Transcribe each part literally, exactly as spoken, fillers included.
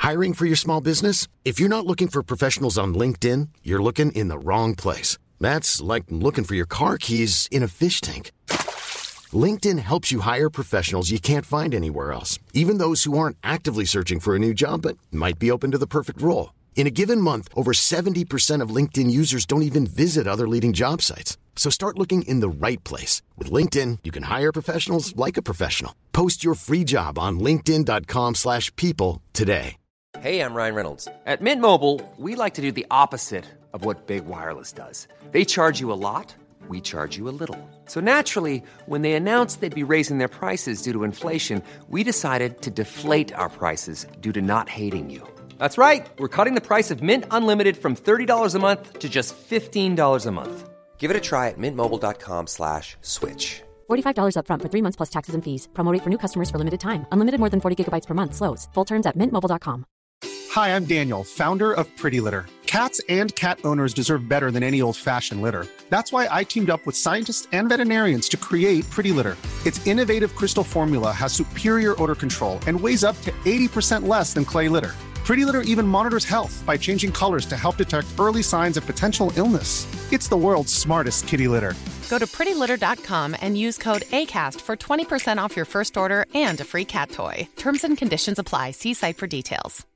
Hiring for your small business? If you're not looking for professionals on LinkedIn, you're looking in the wrong place. That's like looking for your car keys in a fish tank. LinkedIn helps you hire professionals you can't find anywhere else, even those who aren't actively searching for a new job but might be open to the perfect role. In a given month, over seventy percent of LinkedIn users don't even visit other leading job sites. So start looking in the right place. With LinkedIn, you can hire professionals like a professional. Post your free job on linkedin.com slash people today. Hey, I'm Ryan Reynolds. At Mint Mobile, we like to do the opposite of what Big Wireless does. They charge you a lot, we charge you a little. So naturally, when they announced they'd be raising their prices due to inflation, we decided to deflate our prices due to not hating you. That's right. We're cutting the price of Mint Unlimited from thirty dollars a month to just fifteen dollars a month. Give it a try at mintmobile.com slash switch. forty-five dollars up front for three months plus taxes and fees. Promo rate for new customers for limited time. Unlimited more than forty gigabytes per month slows. Full terms at mint mobile dot com. Hi, I'm Daniel, founder of Pretty Litter. Cats and cat owners deserve better than any old-fashioned litter. That's why I teamed up with scientists and veterinarians to create Pretty Litter. Its innovative crystal formula has superior odor control and weighs up to eighty percent less than clay litter. Pretty Litter even monitors health by changing colors to help detect early signs of potential illness. It's the world's smartest kitty litter. Go to pretty litter dot com and use code ACAST for twenty percent off your first order and a free cat toy. Terms and conditions apply. See site for details.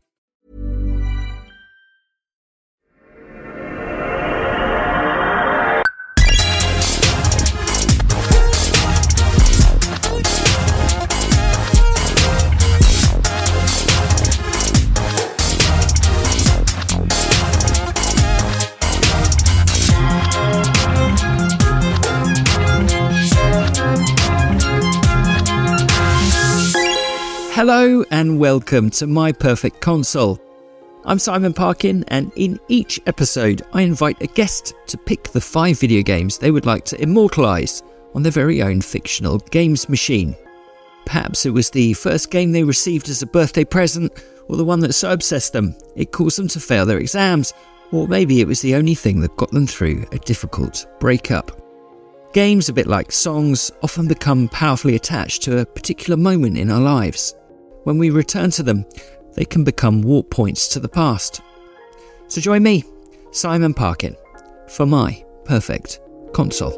Hello and welcome to My Perfect Console. I'm Simon Parkin, and in each episode I invite a guest to pick the five video games they would like to immortalise on their very own fictional games machine. Perhaps it was the first game they received as a birthday present, or the one that so obsessed them it caused them to fail their exams, or maybe it was the only thing that got them through a difficult breakup. Games, a bit like songs, often become powerfully attached to a particular moment in our lives. When we return to them, they can become warp points to the past. So join me, Simon Parkin, for My Perfect Console.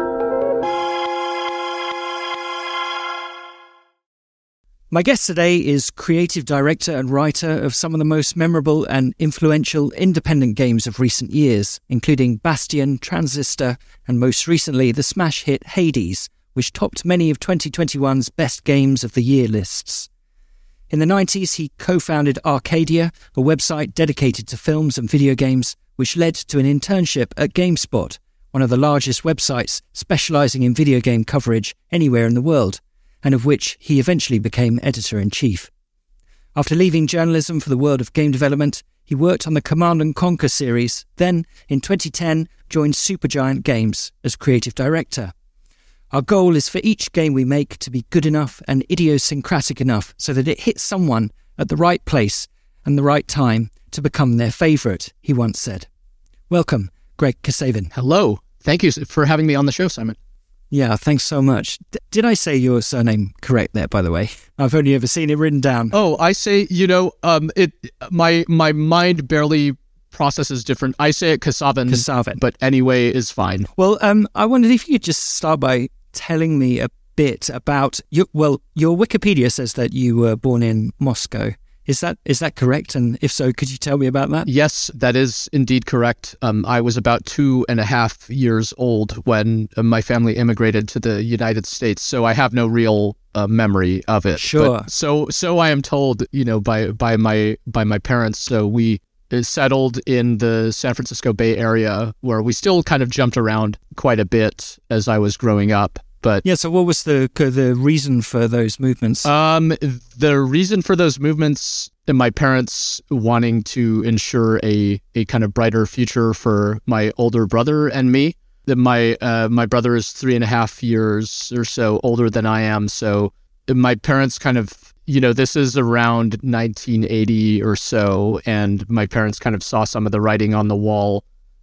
My guest today is creative director and writer of some of the most memorable and influential independent games of recent years, including Bastion, Transistor, and most recently the smash hit Hades, which topped many of twenty twenty-one's best games of the year lists. In the nineties, he co-founded Arcadia, a website dedicated to films and video games, which led to an internship at GameSpot, one of the largest websites specialising in video game coverage anywhere in the world, and of which he eventually became editor-in-chief. After leaving journalism for the world of game development, he worked on the Command and Conquer series, then, in twenty ten, joined Supergiant Games as creative director. Our goal is for each game we make to be good enough and idiosyncratic enough so that it hits someone at the right place and the right time to become their favourite, he once said. Welcome, Greg Kasavin. Hello. Thank you for having me on the show, Simon. Yeah, thanks so much. D- did I say your surname correct there, by the way? I've only ever seen it written down. Oh, I say, you know, um, it. my my mind barely processes different. I say it Kasavin, Kasavin. But anyway is fine. Well, um, I wondered if you could just start by telling me a bit about your, well, your Wikipedia says that you were born in Moscow. Is that is that correct? And if so, could you tell me about that? Yes, that is indeed correct. Um, I was about two and a half years old when uh, my family immigrated to the United States, so I have no real uh, memory of it. Sure. But so so I am told, you know, by by my by my parents. So we settled in the San Francisco Bay Area, where we still kind of jumped around quite a bit as I was growing up. But yeah, so what was the the reason for those movements? Um, the reason for those movements, my parents wanting to ensure a, a kind of brighter future for my older brother and me. That my uh, my brother is three and a half years or so older than I am, so my parents kind of, you know, this is around nineteen eighty or so, and my parents kind of saw some of the writing on the wall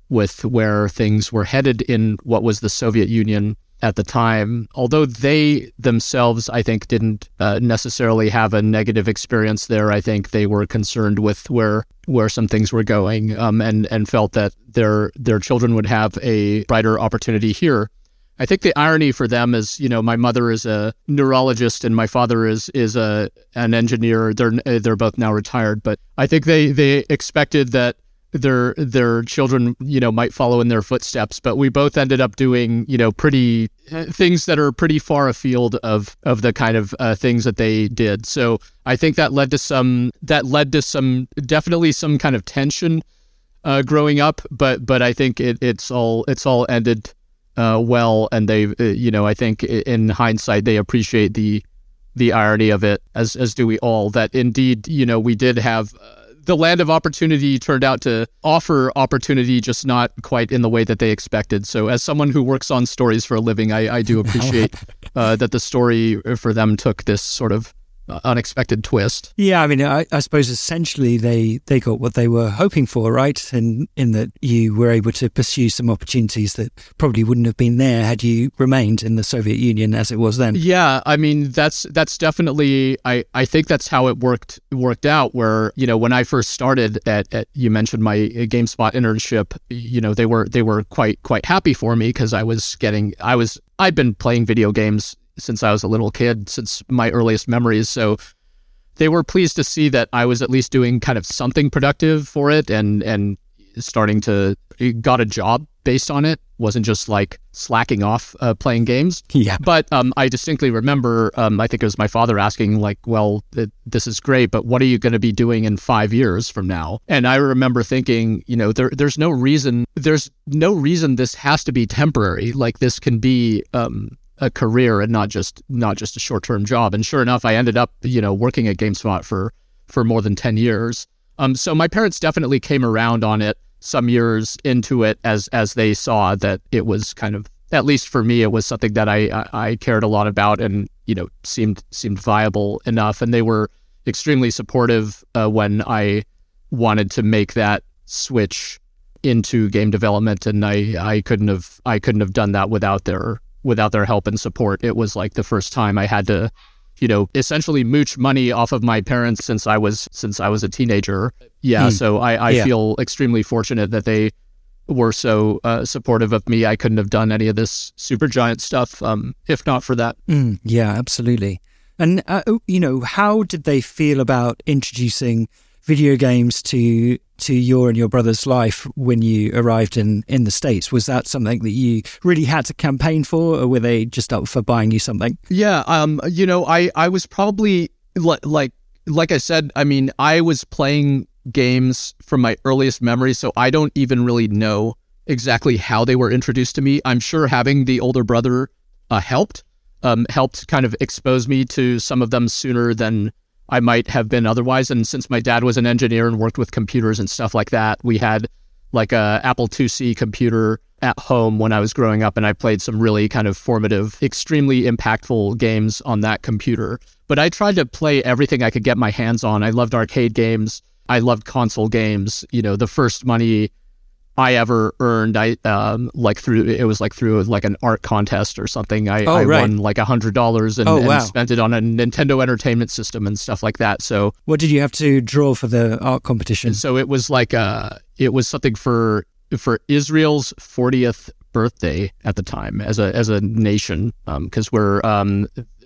with where things were headed in what was the Soviet Union at the time. Although they themselves, I think, didn't uh, necessarily have a negative experience there, I think they were concerned with where where some things were going, um, and and felt that their their children would have a brighter opportunity here. I think the irony for them is, you know, my mother is a neurologist and my father is is a an engineer. They're they're both now retired, but I think they they expected that their their children, you know, might follow in their footsteps. But we both ended up doing, you know, pretty uh, things that are pretty far afield of of the kind of uh, things that they did. So I think that led to some that led to some definitely some kind of tension uh, growing up. But but I think it, it's all it's all ended Uh, well, and they, uh, you know, I think in hindsight they appreciate the the irony of it, as as do we all. That indeed, you know, we did have uh, the land of opportunity turned out to offer opportunity, just not quite in the way that they expected. So, as someone who works on stories for a living, I, I do appreciate uh, that the story for them took this sort of unexpected twist. Yeah, I mean, I, I suppose essentially they, they got what they were hoping for, right? And in that you were able to pursue some opportunities that probably wouldn't have been there had you remained in the Soviet Union as it was then. Yeah, I mean, that's that's definitely, I, I think that's how it worked worked out, where, you know, when I first started at, at you mentioned my GameSpot internship, you know, they were they were quite quite happy for me because I was getting, I was, I'd been playing video games since I was a little kid, since my earliest memories. So they were pleased to see that I was at least doing kind of something productive for it and and starting to, got a job based on it. Wasn't just like slacking off uh, playing games. Yeah. But um, I distinctly remember, um, I think it was my father asking like, well, th- this is great, but what are you going to be doing in five years from now? And I remember thinking, you know, there there's no reason, there's no reason this has to be temporary. Like this can be, um, a career and not just not just a short-term job. And sure enough, I ended up, you know, working at GameSpot for for more than ten years. Um, so my parents definitely came around on it some years into it as as they saw that it was kind of, at least for me, it was something that I I, I cared a lot about and, you know, seemed seemed viable enough. And they were extremely supportive uh, when I wanted to make that switch into game development, and I I couldn't have I couldn't have done that without their without their help and support. It was like the first time I had to, you know, essentially mooch money off of my parents since I was since I was a teenager. Yeah, mm. so I, I yeah. feel extremely fortunate that they were so uh, supportive of me. I couldn't have done any of this Supergiant stuff um, if not for that. Mm, yeah, absolutely. And, uh, you know, how did they feel about introducing video games to to your and your brother's life when you arrived in, in the States? Was that something that you really had to campaign for, or were they just up for buying you something? Yeah, um, you know, I, I was probably, li- like like I said, I mean, I was playing games from my earliest memories, so I don't even really know exactly how they were introduced to me. I'm sure having the older brother uh, helped, um, helped kind of expose me to some of them sooner than I might have been otherwise. And since my dad was an engineer and worked with computers and stuff like that, we had like a Apple two C computer at home when I was growing up, and I played some really kind of formative, extremely impactful games on that computer. But I tried to play everything I could get my hands on. I loved arcade games. I loved console games. You know, the first money I ever earned, I um, like through it was like through like an art contest or something. I, oh, I right. won like a hundred dollars and, oh, wow. and spent it on a Nintendo Entertainment System and stuff like that. So what did you have to draw for the art competition? So it was like uh it was something for for Israel's fortieth birthday at the time as a as a nation, because um, we're um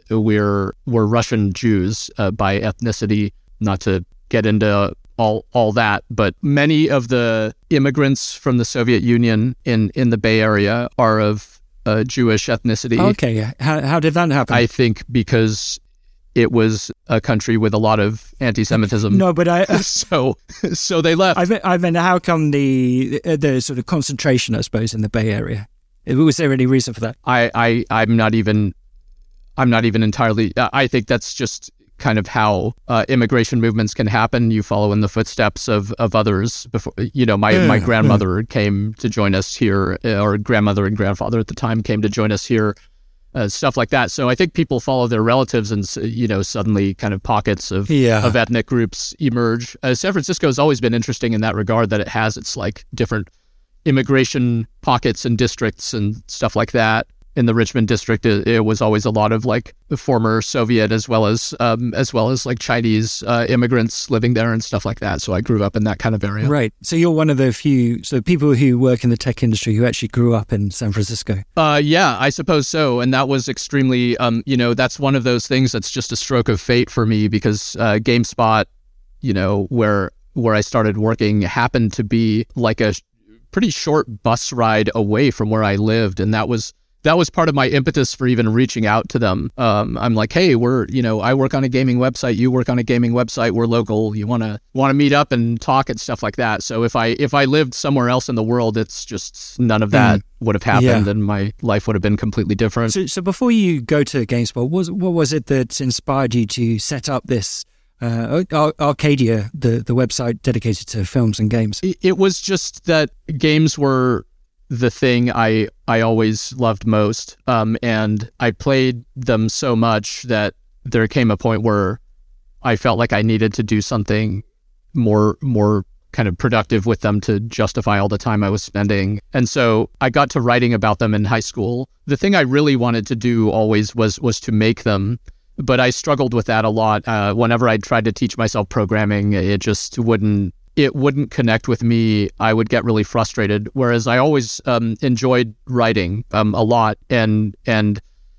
we're we're Russian Jews uh, by ethnicity. Not to get into all all that, but many of the immigrants from the Soviet Union in, in the Bay Area are of uh, Jewish ethnicity. Okay, how how did that happen? I think because it was a country with a lot of anti-Semitism. No, but I... Uh, so so they left. I mean, I mean, how come the the sort of concentration, I suppose, in the Bay Area? Was there any reason for that? I, I, I'm not even... I'm not even entirely... I think that's just kind of how uh, immigration movements can happen. You follow in the footsteps of, of others. Before, you know, my, yeah, my grandmother yeah. came to join us here, or grandmother and grandfather at the time came to join us here, uh, stuff like that. So I think people follow their relatives, and, you know, suddenly kind of pockets of, yeah. of ethnic groups emerge. Uh, San Francisco has always been interesting in that regard, that it has its like different immigration pockets and districts and stuff like that. In the Richmond district, it, it was always a lot of like the former Soviet as well as um, as well as like Chinese uh, immigrants living there and stuff like that. So I grew up in that kind of area. Right. So you're one of the few so people who work in the tech industry who actually grew up in San Francisco. Uh, yeah, I suppose so. And that was extremely, um, you know, that's one of those things that's just a stroke of fate for me because uh, GameSpot, you know, where where I started working happened to be like a pretty short bus ride away from where I lived, and that was. That was part of my impetus for even reaching out to them. Um, I'm like, hey, we're, you know, I work on a gaming website. You work on a gaming website. We're local. You want to want to meet up and talk and stuff like that. So if I if I lived somewhere else in the world, it's just none of that mm. would have happened, yeah. and my life would have been completely different. So, so before you go to GameSpot, what was what was it that inspired you to set up this uh, Ar- Arcadia, the the website dedicated to films and games? It, it was just that games were the thing I I always loved most, um, and I played them so much that there came a point where I felt like I needed to do something more more kind of productive with them to justify all the time I was spending. And so I got to writing about them in high school. The thing I really wanted to do always was was to make them, but I struggled with that a lot. Uh, whenever I tried to teach myself programming, it just wouldn't it wouldn't connect with me. I would get really frustrated. Whereas I always um, enjoyed writing um, a lot and, and,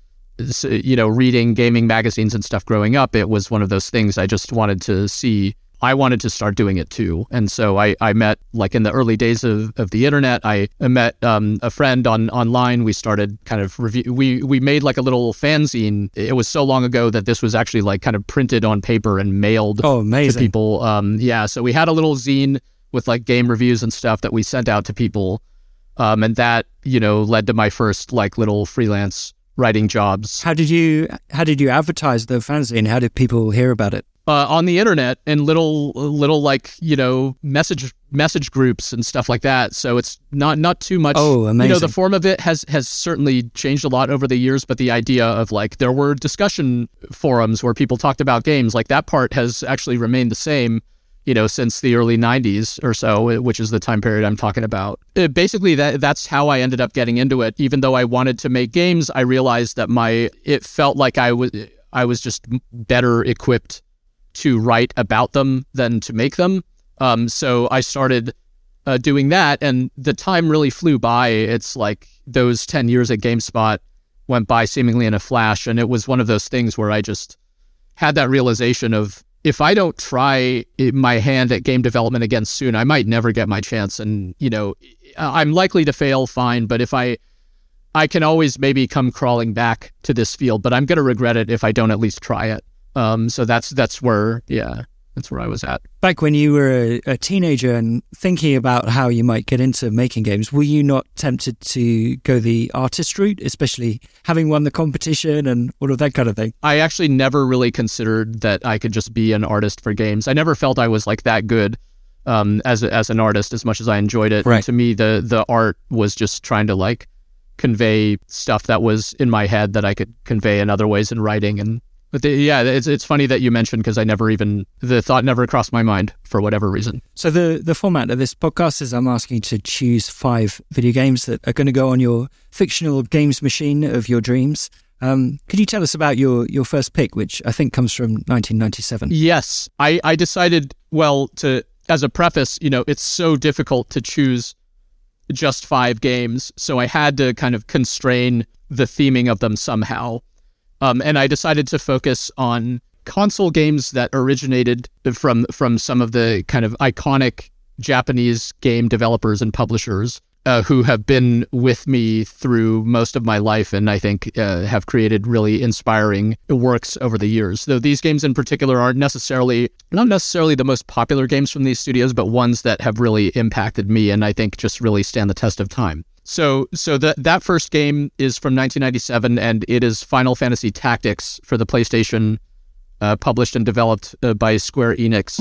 you know, reading gaming magazines and stuff growing up. It was one of those things I just wanted to see. I wanted to start doing it too. And so I, I met, like in the early days of, of the internet, I met um, a friend on online. We started kind of review. We, we made like a little fanzine. It was so long ago that this was actually like kind of printed on paper and mailed oh, amazing. to people. Um, yeah. So we had a little zine with like game reviews and stuff that we sent out to people. Um, and that, you know, led to my first like little freelance writing jobs. How did you, how did you advertise the fanzine? How did people hear about it? Uh, on the internet and little, little like, you know, message message groups and stuff like that. So it's not not too much. Oh, amazing. You know, the form of it has, has certainly changed a lot over the years, but the idea of like there were discussion forums where people talked about games, like that part has actually remained the same, you know, since the early nineties or so, which is the time period I'm talking about. It, basically, that that's how I ended up getting into it. Even though I wanted to make games, I realized that my it felt like I was I was just better equipped to write about them than to make them. Um, so I started uh, doing that, and the time really flew by. It's like those ten years at GameSpot went by seemingly in a flash, and it was one of those things where I just had that realization of, if I don't try my hand at game development again soon, I might never get my chance. And, you know, I'm likely to fail, fine, but if I I can always maybe come crawling back to this field, but I'm going to regret it if I don't at least try it. Um, so that's that's where, yeah, that's where I was at. Back when you were a, a teenager and thinking about how you might get into making games, were you not tempted to go the artist route, especially having won the competition and all of that kind of thing? I actually never really considered that I could just be an artist for games. I never felt I was like that good um, as a, as an artist, as much as I enjoyed it. Right. To me, the the art was just trying to like convey stuff that was in my head that I could convey in other ways in writing. And But the, yeah, it's it's funny that you mentioned, because I never even, the thought never crossed my mind for whatever reason. So the, the format of this podcast is I'm asking you to choose five video games that are going to go on your fictional games machine of your dreams. Um, could you tell us about your, your first pick, which I think comes from nineteen ninety-seven? Yes, I, I decided, well, to as a preface, you know, it's so difficult to choose just five games, so I had to kind of constrain the theming of them somehow. Um, and I decided to focus on console games that originated from from some of the kind of iconic Japanese game developers and publishers uh, who have been with me through most of my life, and I think uh, have created really inspiring works over the years. Though these games in particular aren't necessarily, not necessarily the most popular games from these studios, but ones that have really impacted me and I think just really stand the test of time. So so that that first game is from nineteen ninety-seven, and it is Final Fantasy Tactics for the PlayStation, uh, published and developed uh, by Square Enix.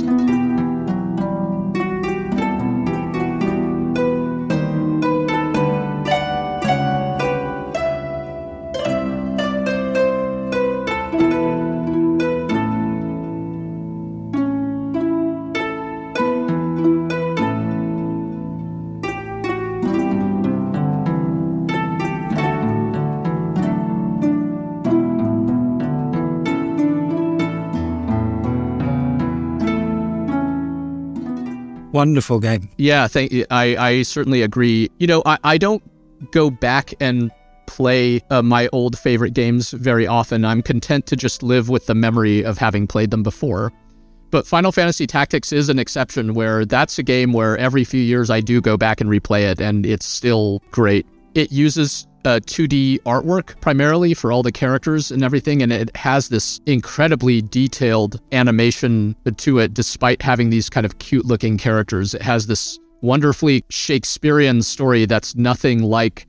Wonderful game. Yeah, thank you. I, I certainly agree. You know, I, I don't go back and play uh, my old favorite games very often. I'm content to just live with the memory of having played them before. But Final Fantasy Tactics is an exception where that's a game where every few years I do go back and replay it, and it's still great. It uses uh, two D artwork primarily for all the characters and everything, and it has this incredibly detailed animation to it despite having these kind of cute-looking characters. It has this wonderfully Shakespearean story that's nothing like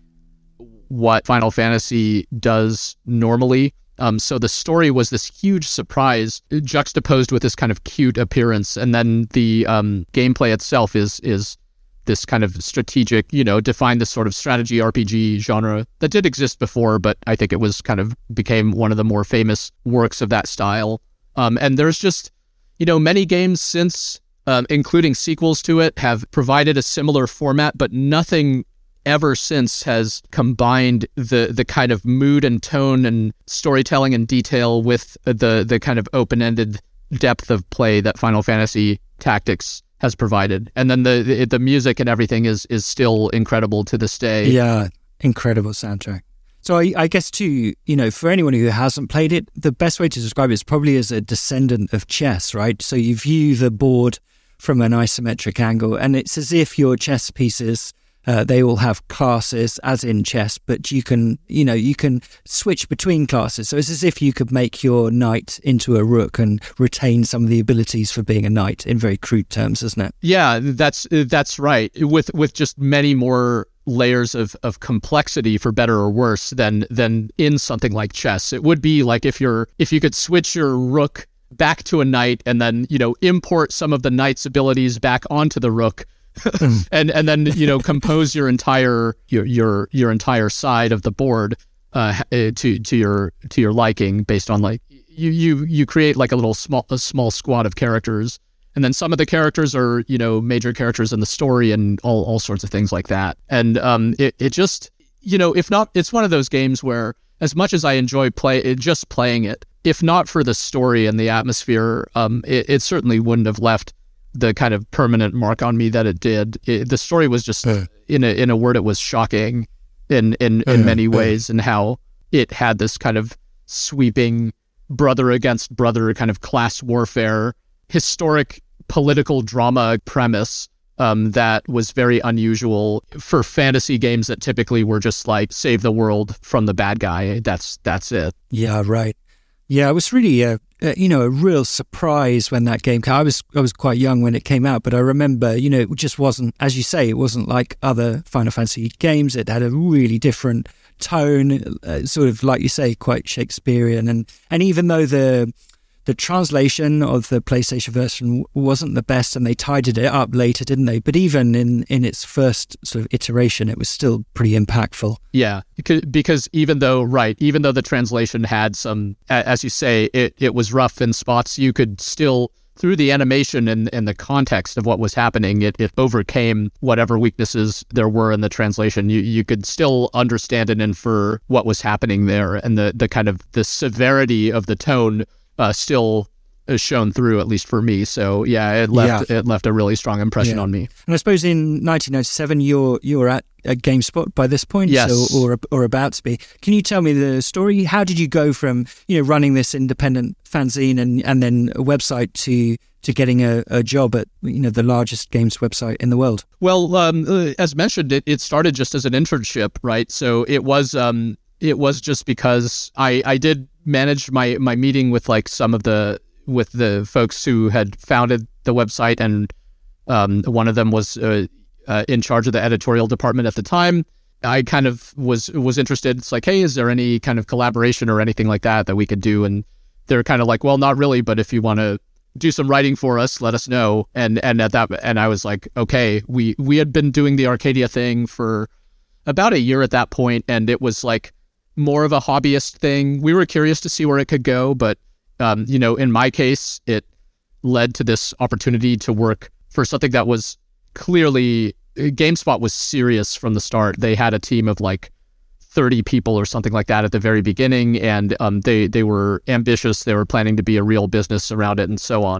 what Final Fantasy does normally. Um, so the story was this huge surprise juxtaposed with this kind of cute appearance. And then the um, gameplay itself is is this kind of strategic, you know, defined this sort of strategy R P G genre that did exist before, but I think it was kind of became one of the more famous works of that style. Um, and there's just, you know, many games since, um, including sequels to it, have provided a similar format, but nothing ever since has combined the the kind of mood and tone and storytelling and detail with the the kind of open-ended depth of play that Final Fantasy Tactics has provided. And then the the, the music and everything is is still incredible to this day. Yeah, incredible soundtrack. So I, I guess too, you know, for anyone who hasn't played it, the best way to describe it is probably as a descendant of chess, right? So you view the board from an isometric angle, and it's as if your chess pieces, Uh, they all have classes, as in chess, but you can, you know, you can switch between classes. So it's as if you could make your knight into a rook and retain some of the abilities for being a knight, in very crude terms, isn't it? Yeah, that's that's right. With with just many more layers of, of complexity, for better or worse, than than in something like chess. It would be like if you're if you could switch your rook back to a knight and then, you know, import some of the knight's abilities back onto the rook. and and then, you know, compose your entire your your your entire side of the board uh, to to your to your liking based on, like, you you you create like a little small a small squad of characters, and then some of the characters are, you know, major characters in the story and all all sorts of things like that. And um it it just, you know, if not, it's one of those games where, as much as I enjoy play it, just playing it, if not for the story and the atmosphere, um it, it certainly wouldn't have left the kind of permanent mark on me that it did. It, the story was just, uh, in a in a word, it was shocking in in, in uh, many ways, uh, and how it had this kind of sweeping brother against brother kind of class warfare, historic political drama premise um, that was very unusual for fantasy games that typically were just like save the world from the bad guy. That's that's it. Yeah, right. Yeah, it was really a, a you know a real surprise when that game came. I was I was quite young when it came out, but I remember, you know, it just wasn't, as you say, it wasn't like other Final Fantasy games. It had a really different tone, uh, sort of like you say, quite Shakespearean. And and even though the the translation of the PlayStation version wasn't the best, and they tidied it up later, didn't they? But even in, in its first sort of iteration, it was still pretty impactful. Yeah, because even though, right, even though the translation had some, as you say, it, it was rough in spots, you could still, through the animation and, and the context of what was happening, it, it overcame whatever weaknesses there were in the translation. You you could still understand and infer what was happening there, and the, the kind of the severity of the tone Uh, still is shown through, at least for me. So yeah, it left yeah. it left a really strong impression yeah. on me. And I suppose in nineteen ninety-seven, you're you're at, at GameSpot by this point, yes, so, or or about to be. Can you tell me the story? How did you go from, you know, running this independent fanzine and, and then a website to to getting a, a job at, you know, the largest games website in the world? Well, um, as mentioned, it, it started just as an internship, right? So it was um it was just because I I did manage my my meeting with like some of the with the folks who had founded the website, and um, one of them was uh, uh, in charge of the editorial department at the time. I kind of was was interested. It's like, hey, is there any kind of collaboration or anything like that that we could do? And they're kind of like, well, not really, but if you want to do some writing for us, let us know. And and at that, and I was like, okay, we we had been doing the Arcadia thing for about a year at that point, and it was like more of a hobbyist thing. We were curious to see where it could go, but um, you know, in my case, it led to this opportunity to work for something that was clearly, GameSpot was serious from the start. They had a team of like thirty people or something like that at the very beginning, and um, they they were ambitious. They were planning to be a real business around it, and so on.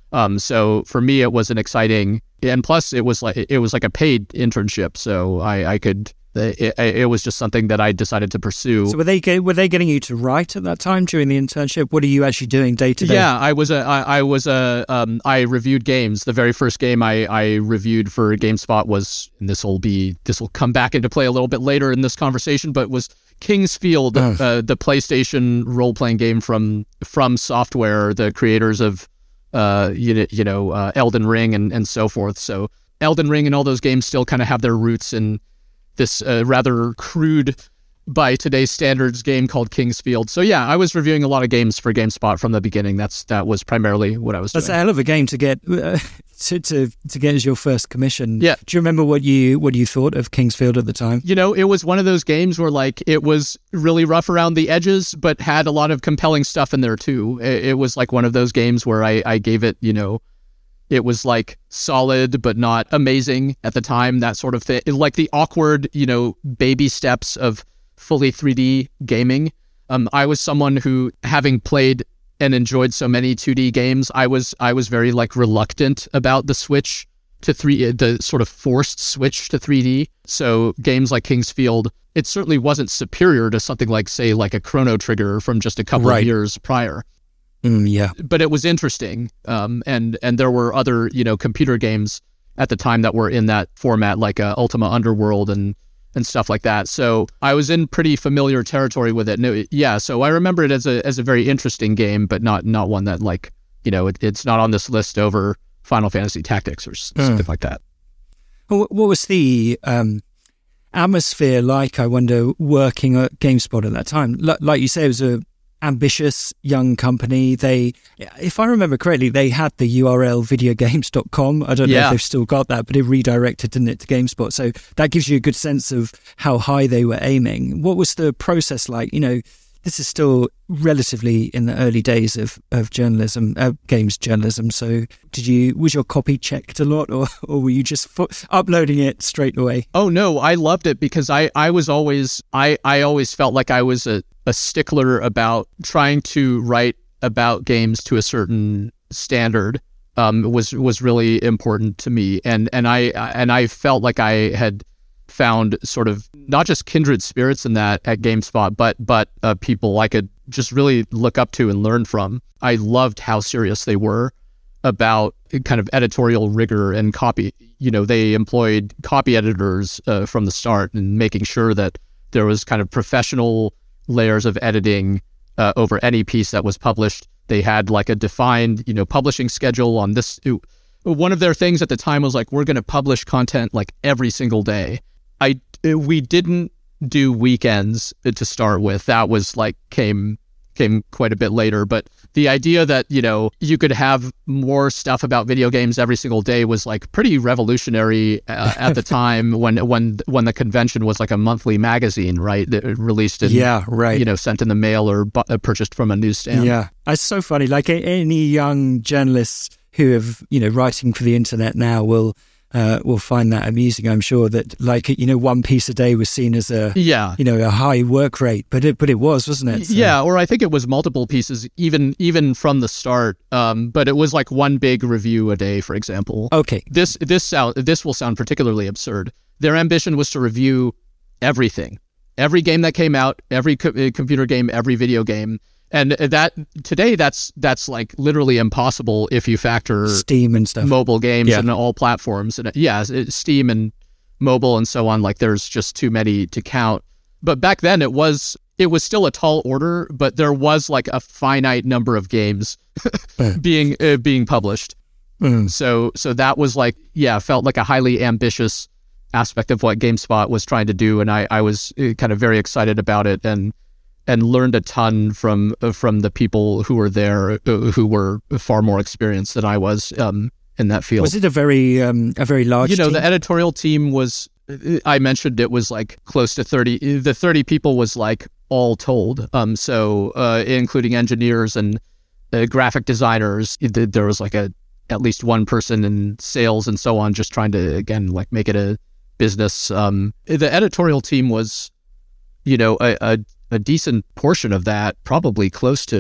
Um, so for me, it was an exciting, and plus it was like it was like a paid internship, so I, I could. It, it was just something that I decided to pursue. So were they were they getting you to write at that time during the internship? What are you actually doing day to day? Yeah, I was a I, I was a um, I reviewed games. The very first game I, I reviewed for GameSpot was, and this will be this will come back into play a little bit later in this conversation, but was King's Field, oh. uh, the PlayStation role playing game from From Software, the creators of uh you, you know uh, Elden Ring and, and so forth. So Elden Ring and all those games still kind of have their roots in this uh, rather crude, by today's standards, game called King's Field. So yeah, I was reviewing a lot of games for GameSpot from the beginning. That's that was primarily what I was doing. That's a hell of a game to get uh, to, to to get as your first commission. Yeah. Do you remember what you what you thought of King's Field at the time? You know, it was one of those games where like it was really rough around the edges, but had a lot of compelling stuff in there too. It, it was like one of those games where I, I gave it, you know, it was like solid, but not amazing at the time, that sort of thing. Like the awkward, you know, baby steps of fully three D gaming. Um, I was someone who, having played and enjoyed so many two D games, I was I was very like reluctant about the switch to three, the sort of forced switch to three D. So games like King's Field, it certainly wasn't superior to something like, say, like a Chrono Trigger from just a couple right. of years prior. Mm, yeah, but it was interesting, um, and and there were other you know computer games at the time that were in that format, like uh, Ultima Underworld and and stuff like that. So I was in pretty familiar territory with it. And it, yeah, so I remember it as a as a very interesting game, but not not one that like you know it, it's not on this list over Final Fantasy Tactics or something mm. like that. What was the um, atmosphere like? I wonder, working at GameSpot at that time. L- like you say, it was a ambitious young company. They, if I remember correctly, they had the U R L video games dot com. I don't yeah. know if they've still got that, but it redirected, didn't it, to GameSpot? So that gives you a good sense of how high they were aiming. What was the process like? You know, this is still relatively in the early days of, of journalism, uh, games journalism. So did you, was your copy checked a lot, or, or were you just fo- uploading it straight away? Oh no, I loved it because I, I was always, I, I always felt like I was a, a stickler about trying to write about games to a certain standard. Um, was was really important to me, and and I and I felt like I had found sort of not just kindred spirits in that at GameSpot, but but uh, people I could just really look up to and learn from. I loved how serious they were about kind of editorial rigor and copy. You know, they employed copy editors uh, from the start, and making sure that there was kind of professional layers of editing uh, over any piece that was published. They had like a defined, you know, publishing schedule on this. One of their things at the time was like, we're going to publish content like every single day. I, we didn't do weekends to start with. That was like came came quite a bit later. But the idea that, you know, you could have more stuff about video games every single day was like pretty revolutionary uh, at the time when when when the convention was like a monthly magazine, right? That released in, yeah, right. you know, sent in the mail or bu- uh, purchased from a newsstand. Yeah, it's so funny. Like any young journalists who have, you know, writing for the internet now will uh, will find that amusing. I'm sure that, like, you know, one piece a day was seen as a, yeah. you know, a high work rate, but it, but it was, wasn't it? So. Yeah, or I think it was multiple pieces, even even from the start. Um, but it was like one big review a day, for example. Okay. This this sound this will sound particularly absurd. Their ambition was to review everything, every game that came out, every co- computer game, every video game. And that today, that's that's like literally impossible if you factor Steam and stuff, mobile games, yeah. and all platforms. And yeah, Steam and mobile and so on. Like there's just too many to count. But back then, it was it was still a tall order, but there was like a finite number of games being uh, being published. Mm. So so that was like yeah, felt like a highly ambitious aspect of what GameSpot was trying to do, and I I was kind of very excited about it, and. and learned a ton from from the people who were there, who were far more experienced than I was um, in that field. Was it a very um, a very large You know, team? the editorial team was, I mentioned it was like close to thirty. The thirty people was like all told. Um, so uh, including engineers and uh, graphic designers, there was like a at least one person in sales and so on, just trying to, again, like make it a business. Um, the editorial team was, you know, a, a a decent portion of that, probably close to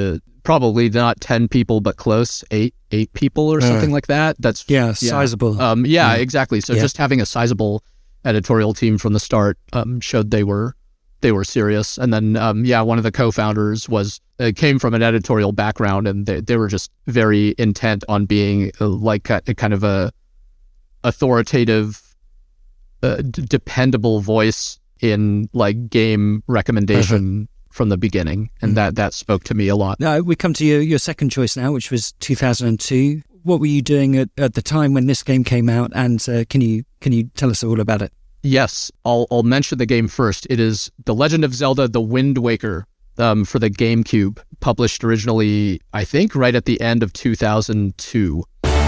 probably not ten people, but close, eight eight people or something uh, like that. That's yeah, yeah. sizable. Um, yeah, yeah, exactly. So yeah. just having a sizable editorial team from the start um, showed they were they were serious. And then um, yeah, one of the co-founders was uh, came from an editorial background, and they they were just very intent on being uh, like a, a kind of a authoritative, uh, d- dependable voice in like game recommendation. Uh-huh. From the beginning, and mm. that that spoke to me a lot. Now we come to your, your second choice now, which was two thousand two. What were you doing at, at the time when this game came out, and uh, can you can you tell us all about it? Yes, I'll I'll mention the game first. It is The Legend of Zelda: The Wind Waker um, for the GameCube, published originally, I think, right at the end of two thousand two.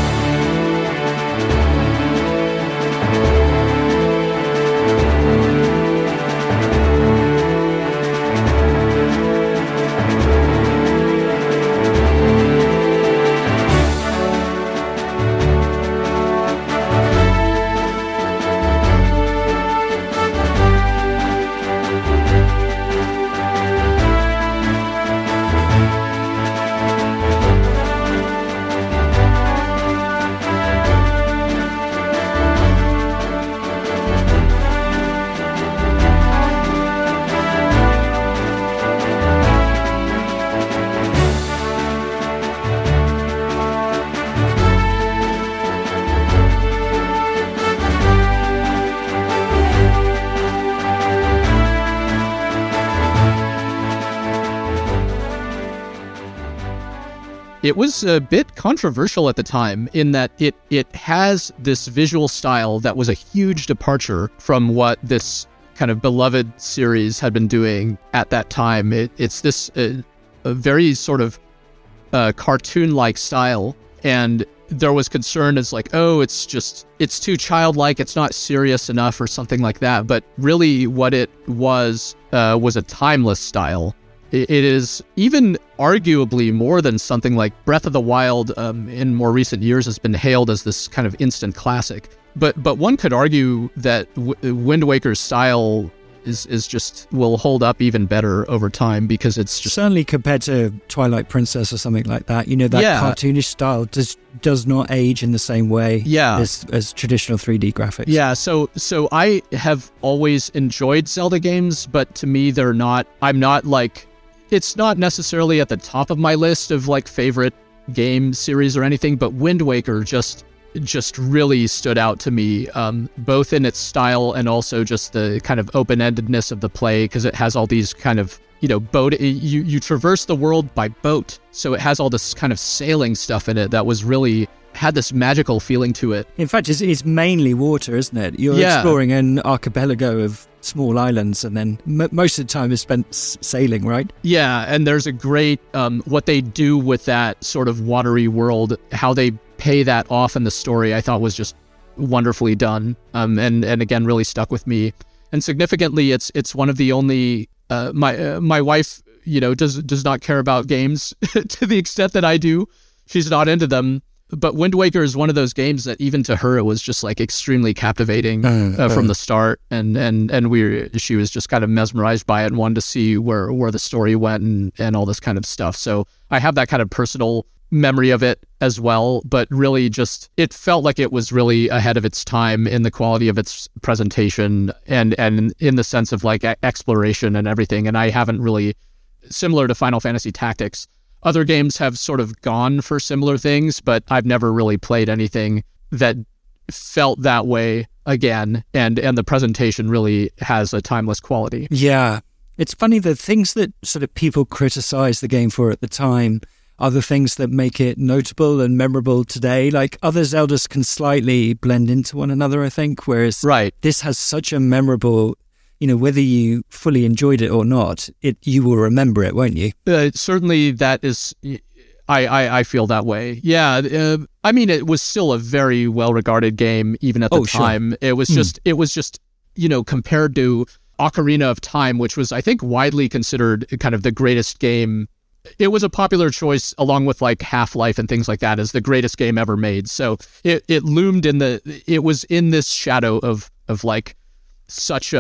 It was a bit controversial at the time in that it it has this visual style that was a huge departure from what this kind of beloved series had been doing at that time. It, it's this uh, a very sort of uh, cartoon-like style, and there was concern as like, oh, it's just, it's too childlike, it's not serious enough or something like that. But really what it was uh, was a timeless style. It is even arguably more than something like Breath of the Wild um, in more recent years has been hailed as this kind of instant classic. But but one could argue that w- Wind Waker's style is is just will hold up even better over time because it's just... Certainly compared to Twilight Princess or something like that. You know, that yeah. cartoonish style does does not age in the same way yeah. as, as traditional three D graphics. Yeah, so so I have always enjoyed Zelda games, but to me they're not... I'm not like... It's not necessarily at the top of my list of like favorite game series or anything, but Wind Waker just just really stood out to me, um, both in its style and also just the kind of open-endedness of the play, because it has all these kind of, you know, boat. You you traverse the world by boat, so it has all this kind of sailing stuff in it that was really had this magical feeling to it. In fact, it's, it's mainly water, isn't it? You're yeah. exploring an archipelago of small islands, and then m- most of the time is spent s- sailing, right? Yeah, and there's a great, um, what they do with that sort of watery world, how they pay that off in the story, I thought was just wonderfully done, um, and, and again, really stuck with me. And significantly, it's it's one of the only, uh, my uh, my wife, you know, does does not care about games to the extent that I do. She's not into them. But Wind Waker is one of those games that even to her, it was just like extremely captivating uh, uh, from the start. And, and, and we she was just kind of mesmerized by it and wanted to see where, where the story went and, and all this kind of stuff. So I have that kind of personal memory of it as well, but really just, it felt like it was really ahead of its time in the quality of its presentation and, and in the sense of like exploration and everything. And I haven't really, similar to Final Fantasy Tactics, other games have sort of gone for similar things, but I've never really played anything that felt that way again. And, and the presentation really has a timeless quality. Yeah. It's funny, the things that sort of people criticize the game for at the time are the things that make it notable and memorable today. Like other Zeldas can slightly blend into one another, I think, whereas right. this has such a memorable... You know, whether you fully enjoyed it or not, it you will remember it, won't you? Uh, certainly, that is. I, I, I feel that way. Yeah, uh, I mean, it was still a very well regarded game, even at the oh, time. Sure. It was just, mm. it was just, you know, compared to Ocarina of Time, which was, I think, widely considered kind of the greatest game. It was a popular choice, along with like Half-Life and things like that, as the greatest game ever made. So it, it loomed in the. It was in this shadow of of like such a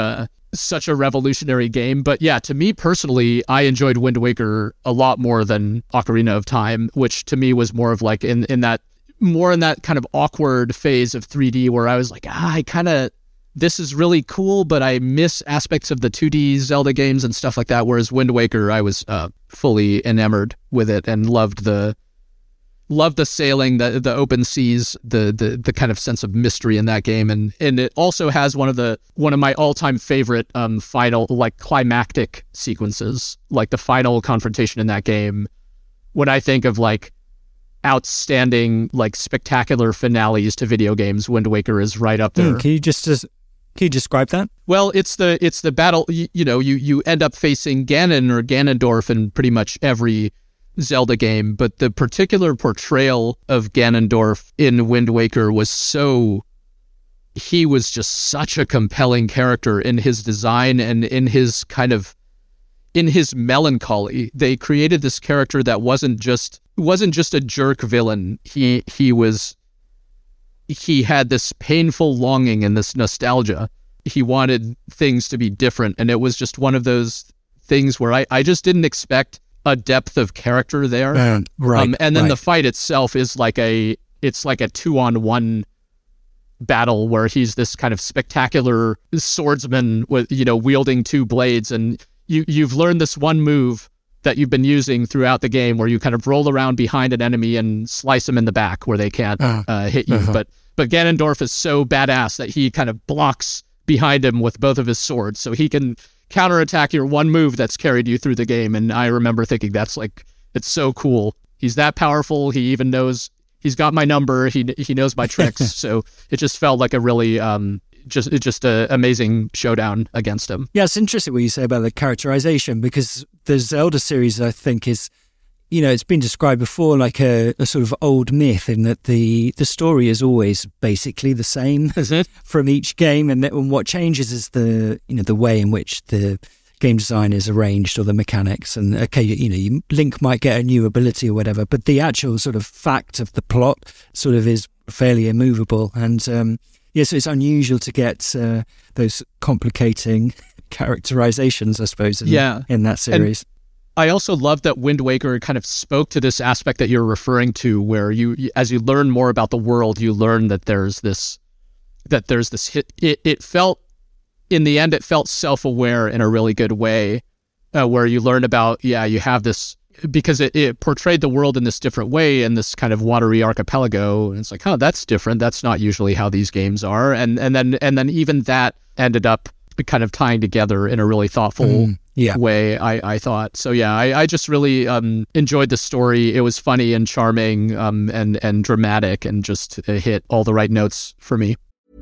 such a revolutionary game. But yeah, to me personally, I enjoyed Wind Waker a lot more than Ocarina of Time, which to me was more of like in, in that, more in that kind of awkward phase of three D where I was like, ah, I kind of, this is really cool, but I miss aspects of the two D Zelda games and stuff like that. Whereas Wind Waker, I was uh, fully enamored with it and loved the, loved the sailing, the the open seas, the the the kind of sense of mystery in that game, and and it also has one of the one of my all time favorite um final like climactic sequences, like the final confrontation in that game. When I think of like outstanding, like spectacular finales to video games, Wind Waker is right up there. Mm, can you just uh, can you describe that? Well, it's the it's the battle. You, you know, you you end up facing Ganon or Ganondorf in pretty much every Zelda game, but the particular portrayal of Ganondorf in Wind Waker was so, he was just such a compelling character in his design and in his kind of, in his melancholy. They created this character that wasn't just, wasn't just a jerk villain. He, he was, he had this painful longing and this nostalgia. He wanted things to be different, and it was just one of those things where I, I just didn't expect a depth of character there. Uh, right. Um, and then right. the fight itself is like a, it's like a two on one battle where he's this kind of spectacular swordsman with, you know, wielding two blades. And you, you've learned this one move that you've been using throughout the game where you kind of roll around behind an enemy and slice them in the back where they can't uh, uh, hit you. Uh-huh. But, but Ganondorf is so badass that he kind of blocks behind him with both of his swords. So he can counterattack your one move that's carried you through the game. And I remember thinking that's like, it's so cool. He's that powerful. He even knows, he's got my number. He he knows my tricks. So it just felt like a really, um, just just a amazing showdown against him. Yeah, it's interesting what you say about the characterization, because the Zelda series, I think, is, you know, it's been described before like a, a sort of old myth in that the, the story is always basically the same from each game, and, that, and what changes is the, you know, the way in which the game design is arranged or the mechanics. And okay, you, you know, you, Link might get a new ability or whatever, but the actual sort of fact of the plot sort of is fairly immovable. And um, yeah, so it's unusual to get uh, those complicating characterizations, I suppose, in, yeah. in that series. And I also love that Wind Waker kind of spoke to this aspect that you're referring to, where you, as you learn more about the world, you learn that there's this, that there's this hit. It, it felt, in the end, it felt self-aware in a really good way, uh, where you learn about, yeah, you have this, because it, it portrayed the world in this different way in this kind of watery archipelago. And it's like, oh, that's different. That's not usually how these games are. And, and then, and then even that ended up kind of tying together in a really thoughtful mm, yeah. way, I, I thought. So yeah, I, I just really um, enjoyed the story. It was funny and charming um, and, and dramatic, and just hit all the right notes for me.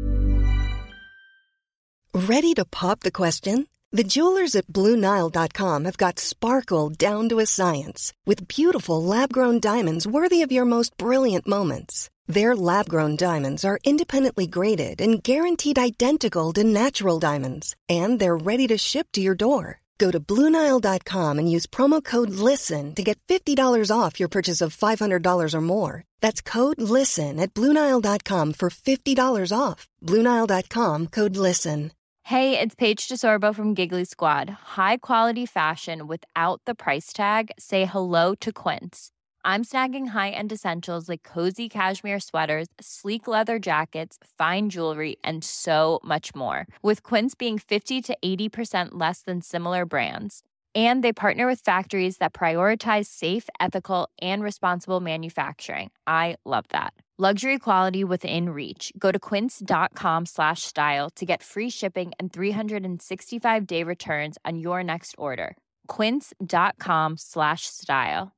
Ready to pop the question? The jewelers at Blue Nile dot com have got sparkle down to a science with beautiful lab-grown diamonds worthy of your most brilliant moments. Their lab-grown diamonds are independently graded and guaranteed identical to natural diamonds. And they're ready to ship to your door. Go to Blue Nile dot com and use promo code LISTEN to get fifty dollars off your purchase of five hundred dollars or more. That's code LISTEN at Blue Nile dot com for fifty dollars off. Blue Nile dot com, code LISTEN. Hey, it's Paige DeSorbo from Giggly Squad. High quality fashion without the price tag. Say hello to Quince. I'm snagging high-end essentials like cozy cashmere sweaters, sleek leather jackets, fine jewelry, and so much more. With Quince being fifty to eighty percent less than similar brands. And they partner with factories that prioritize safe, ethical, and responsible manufacturing. I love that. Luxury quality within reach. Go to quince.com slash style to get free shipping and three sixty-five day returns on your next order. Quince.com slash style.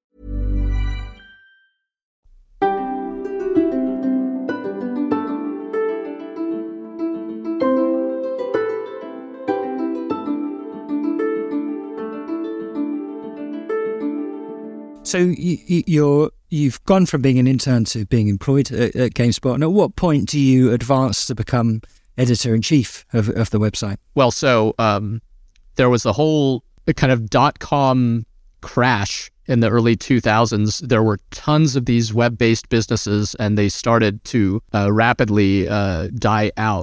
So you, you're, you've gone from being an intern to being employed at, at GameSpot. And at what point do you advance to become editor-in-chief of, of the website? Well, so um, there was the whole kind of dot-com crash in the early two thousands. There were tons of these web-based businesses, and they started to uh, rapidly uh, die out.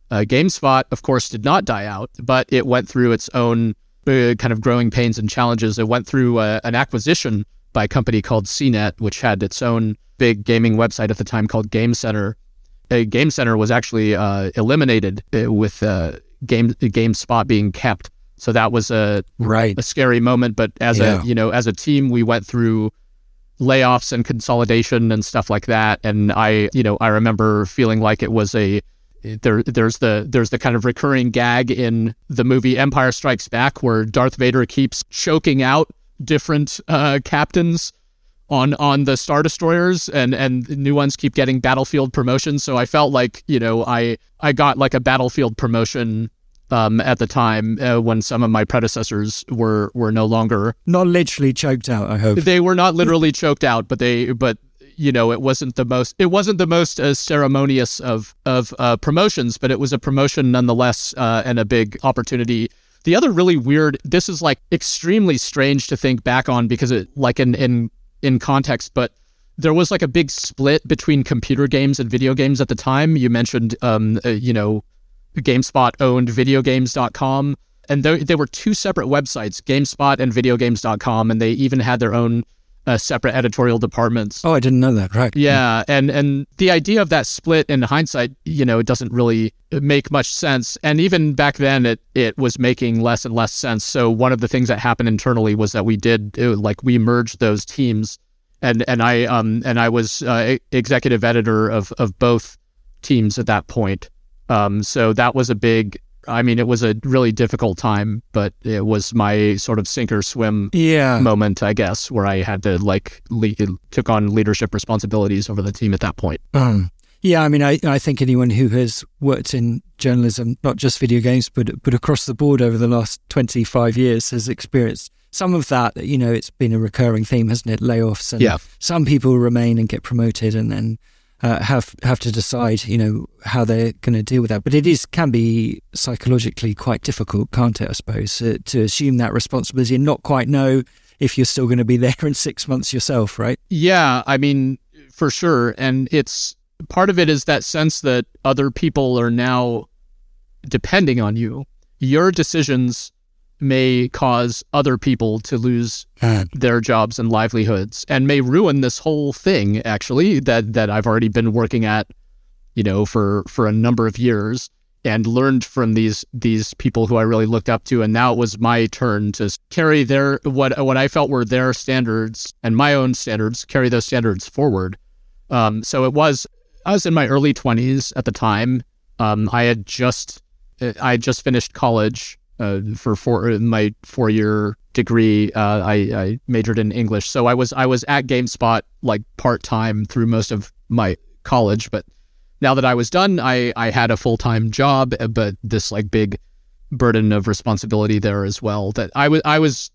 Uh, GameSpot, of course, did not die out, but it went through its own uh, kind of growing pains and challenges. It went through uh, an acquisition by a company called C net, which had its own big gaming website at the time called Game Center. Uh, Game Center was actually uh, eliminated uh, with uh, Game GameSpot being kept. So that was a right. a scary moment. But as yeah. a you know as a team, we went through layoffs and consolidation and stuff like that. And I you know I remember feeling like it was a there. There's the there's the kind of recurring gag in the movie Empire Strikes Back where Darth Vader keeps choking out different uh, captains on on the Star Destroyers, and and new ones keep getting battlefield promotions. So I felt like you know I I got like a battlefield promotion um, at the time uh, when some of my predecessors were were no longer not literally choked out. I hope they were not literally choked out, but they but you know it wasn't the most it wasn't the most uh, ceremonious of of uh, promotions, but it was a promotion nonetheless uh, and a big opportunity. The other really weird, this is like extremely strange to think back on because it like in, in, in context, but there was like a big split between computer games and video games at the time. You mentioned, um, uh, you know, GameSpot owned video games dot com, and there, there were two separate websites, GameSpot and video games dot com, and they even had their own uh, separate editorial departments. Oh, I didn't know that. Right. Yeah. And, and the idea of that split in hindsight, you know, it doesn't really make much sense. And even back then it, it was making less and less sense. So one of the things that happened internally was that we did it, like we merged those teams and, and I, um, and I was uh, executive editor of, of both teams at that point. Um, so that was a big, I mean, it was a really difficult time, but it was my sort of sink or swim yeah. moment, I guess, where I had to like le- took on leadership responsibilities over the team at that point. Um, yeah, I mean, I, I think anyone who has worked in journalism, not just video games, but but across the board over the last twenty-five years has experienced some of that. You know, it's been a recurring theme, hasn't it? Layoffs, and yeah. some people remain and get promoted, and then Uh, have have to decide, you know, how they're going to deal with that. But it is can be psychologically quite difficult, can't it? I suppose uh, to assume that responsibility and not quite know if you're still going to be there in six months yourself, right? Yeah, I mean, for sure. And it's part of it is that sense that other people are now depending on you. Your decisions may cause other people to lose Man. their jobs and livelihoods and may ruin this whole thing, actually, that, that I've already been working at, you know, for, for a number of years and learned from these these people who I really looked up to. And now it was my turn to carry their, what, what I felt were their standards and my own standards, carry those standards forward. Um, so it was, I was in my early twenties at the time. Um, I had just, I had just finished college. Uh, for four, my four-year degree, uh, I, I majored in English. So I was I was at GameSpot like part-time through most of my college. But now that I was done, I, I had a full-time job, but this like big burden of responsibility there as well. That I was I was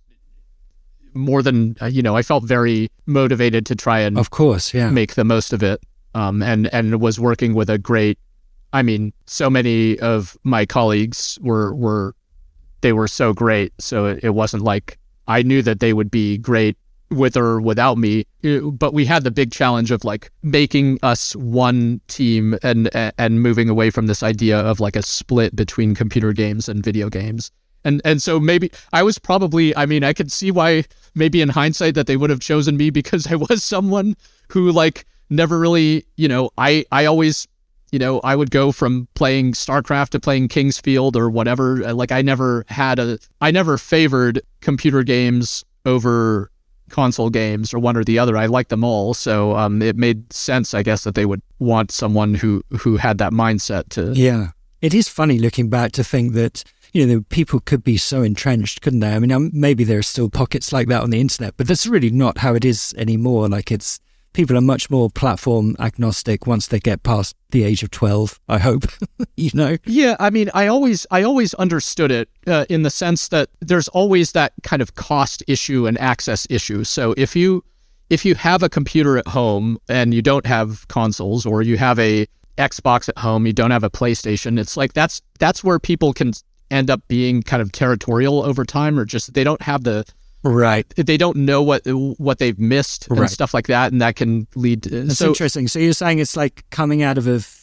more than you know. I felt very motivated to try and of course, yeah, make the most of it. Um, and and was working with a great. I mean, so many of my colleagues were were. They were so great. So it, it wasn't like I knew that they would be great with or without me. But we had the big challenge of like making us one team and and moving away from this idea of like a split between computer games and video games. And and so maybe I was probably, I mean, I could see why maybe in hindsight that they would have chosen me because I was someone who like never really, you know, I, I always You know, I would go from playing StarCraft to playing King's Field or whatever. Like I never had a, I never favored computer games over console games or one or the other. I liked them all. So um, it made sense, I guess, that they would want someone who, who had that mindset to. Yeah. It is funny looking back to think that, you know, the people could be so entrenched, couldn't they? I mean, um, maybe there are still pockets like that on the internet, but that's really not how it is anymore. Like it's, people are much more platform agnostic once they get past the age of twelve, I hope, you know? Yeah, I mean, I always I always understood it uh, in the sense that there's always that kind of cost issue and access issue. So if you if you have a computer at home and you don't have consoles, or you have a Xbox at home, you don't have a PlayStation, it's like that's that's where people can end up being kind of territorial over time, or just they don't have the Right. They don't know what what they've missed and right. stuff like that, and that can lead to... That's so, interesting. So you're saying it's like coming out of a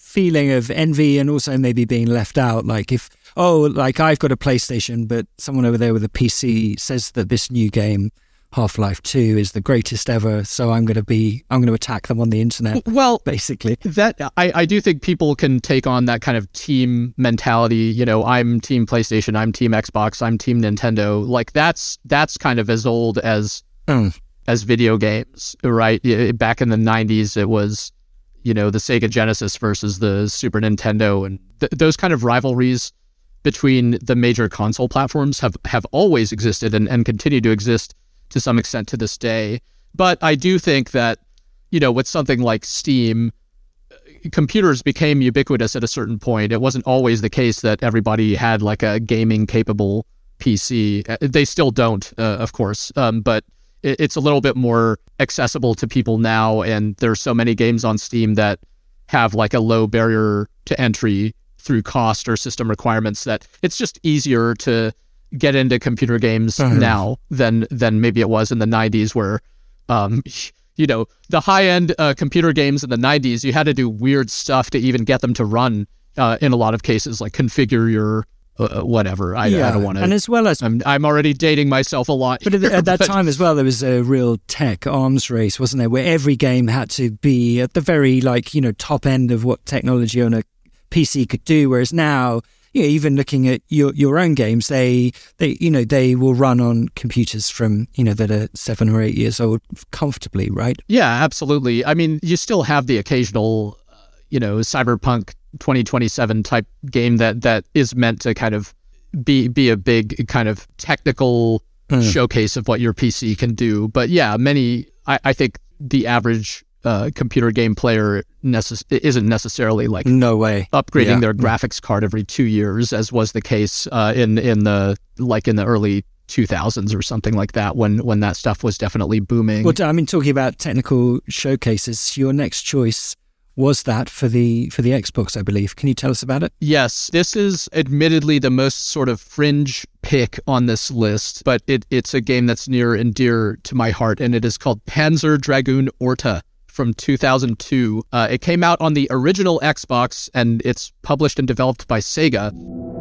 feeling of envy and also maybe being left out. Like if, oh, like I've got a PlayStation, but someone over there with a P C says that this new game, Half-Life two, is the greatest ever, so I'm going to be, I'm going to attack them on the internet. Well, basically, that I, I do think people can take on that kind of team mentality. You know, I'm Team PlayStation, I'm Team Xbox, I'm Team Nintendo. Like that's that's kind of as old as mm. as video games, right? Back in the nineties, it was, you know, the Sega Genesis versus the Super Nintendo, and th- those kind of rivalries between the major console platforms have have always existed and, and continue to exist to some extent to this day. But I do think that, you know, with something like Steam, computers became ubiquitous at a certain point. It wasn't always the case that everybody had like a gaming capable P C. They still don't, uh, of course, um, but it, it's a little bit more accessible to people now. And there's so many games on Steam that have like a low barrier to entry through cost or system requirements that it's just easier to get into computer games uh-huh. now than than maybe it was in the nineties, where um you know the high-end uh, computer games in the nineties, you had to do weird stuff to even get them to run uh, in a lot of cases, like configure your uh, whatever. I, yeah. I don't want to. And as well as I'm, I'm already dating myself a lot. But here, at, at that but... time as well, there was a real tech arms race, wasn't there? Where every game had to be at the very like you know top end of what technology on a P C could do. Whereas now, yeah, even looking at your your own games, they they you know they will run on computers from you know that are seven or eight years old comfortably, right? Yeah, absolutely. I mean, you still have the occasional, uh, you know, Cyberpunk twenty twenty-seven type game that that is meant to kind of be be a big kind of technical mm. showcase of what your P C can do. But yeah, many I, I think the average Uh, computer game player necess- isn't necessarily like no way upgrading yeah. their graphics card every two years, as was the case uh, in in the like in the early two thousands or something like that, when when that stuff was definitely booming. Well, I mean, talking about technical showcases, your next choice was that for the for the Xbox, I believe. Can you tell us about it? Yes, this is admittedly the most sort of fringe pick on this list, but it it's a game that's near and dear to my heart, and it is called Panzer Dragoon Orta from two thousand two. Uh, it came out on the original Xbox, and it's published and developed by Sega.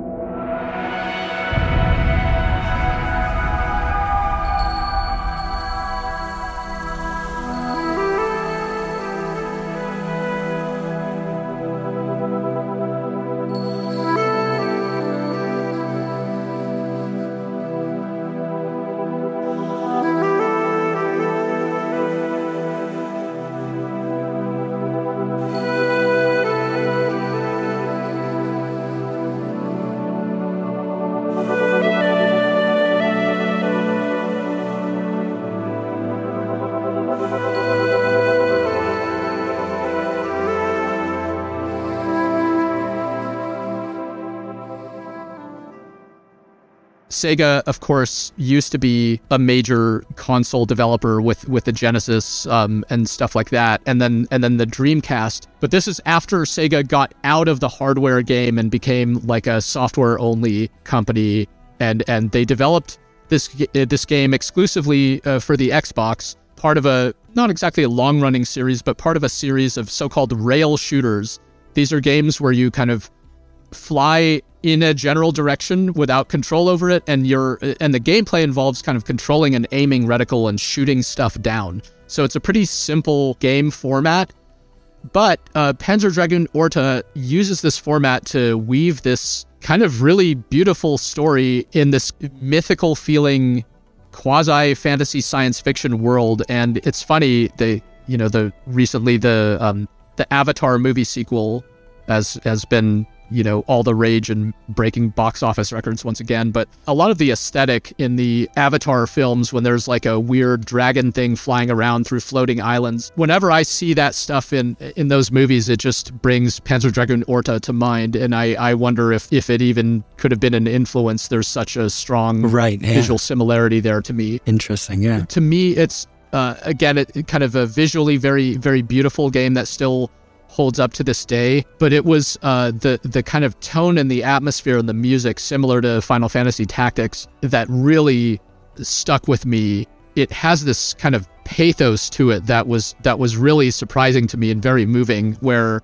Sega, of course, used to be a major console developer with, with the Genesis um, and stuff like that, and then and then the Dreamcast. But this is after Sega got out of the hardware game and became like a software-only company, and and they developed this this game exclusively uh, for the Xbox, part of a not exactly a long-running series, but part of a series of so-called rail shooters. These are games where you kind of fly in a general direction without control over it, and you're and the gameplay involves kind of controlling an aiming reticle and shooting stuff down. So it's a pretty simple game format, but uh, Panzer Dragoon Orta uses this format to weave this kind of really beautiful story in this mythical feeling quasi-fantasy science fiction world. And it's funny, they you know the recently the um, the Avatar movie sequel has has been you know, all the rage and breaking box office records once again. But a lot of the aesthetic in the Avatar films, when there's like a weird dragon thing flying around through floating islands, whenever I see that stuff in in those movies, it just brings Panzer Dragoon Orta to mind. And I, I wonder if, if it even could have been an influence. There's such a strong right, yeah. visual similarity there to me. Interesting, yeah. To me, it's, uh, again, it, it kind of a visually very, very beautiful game that still holds up to this day, but it was uh, the the kind of tone and the atmosphere and the music similar to Final Fantasy Tactics that really stuck with me. It has this kind of pathos to it that was that was really surprising to me and very moving, where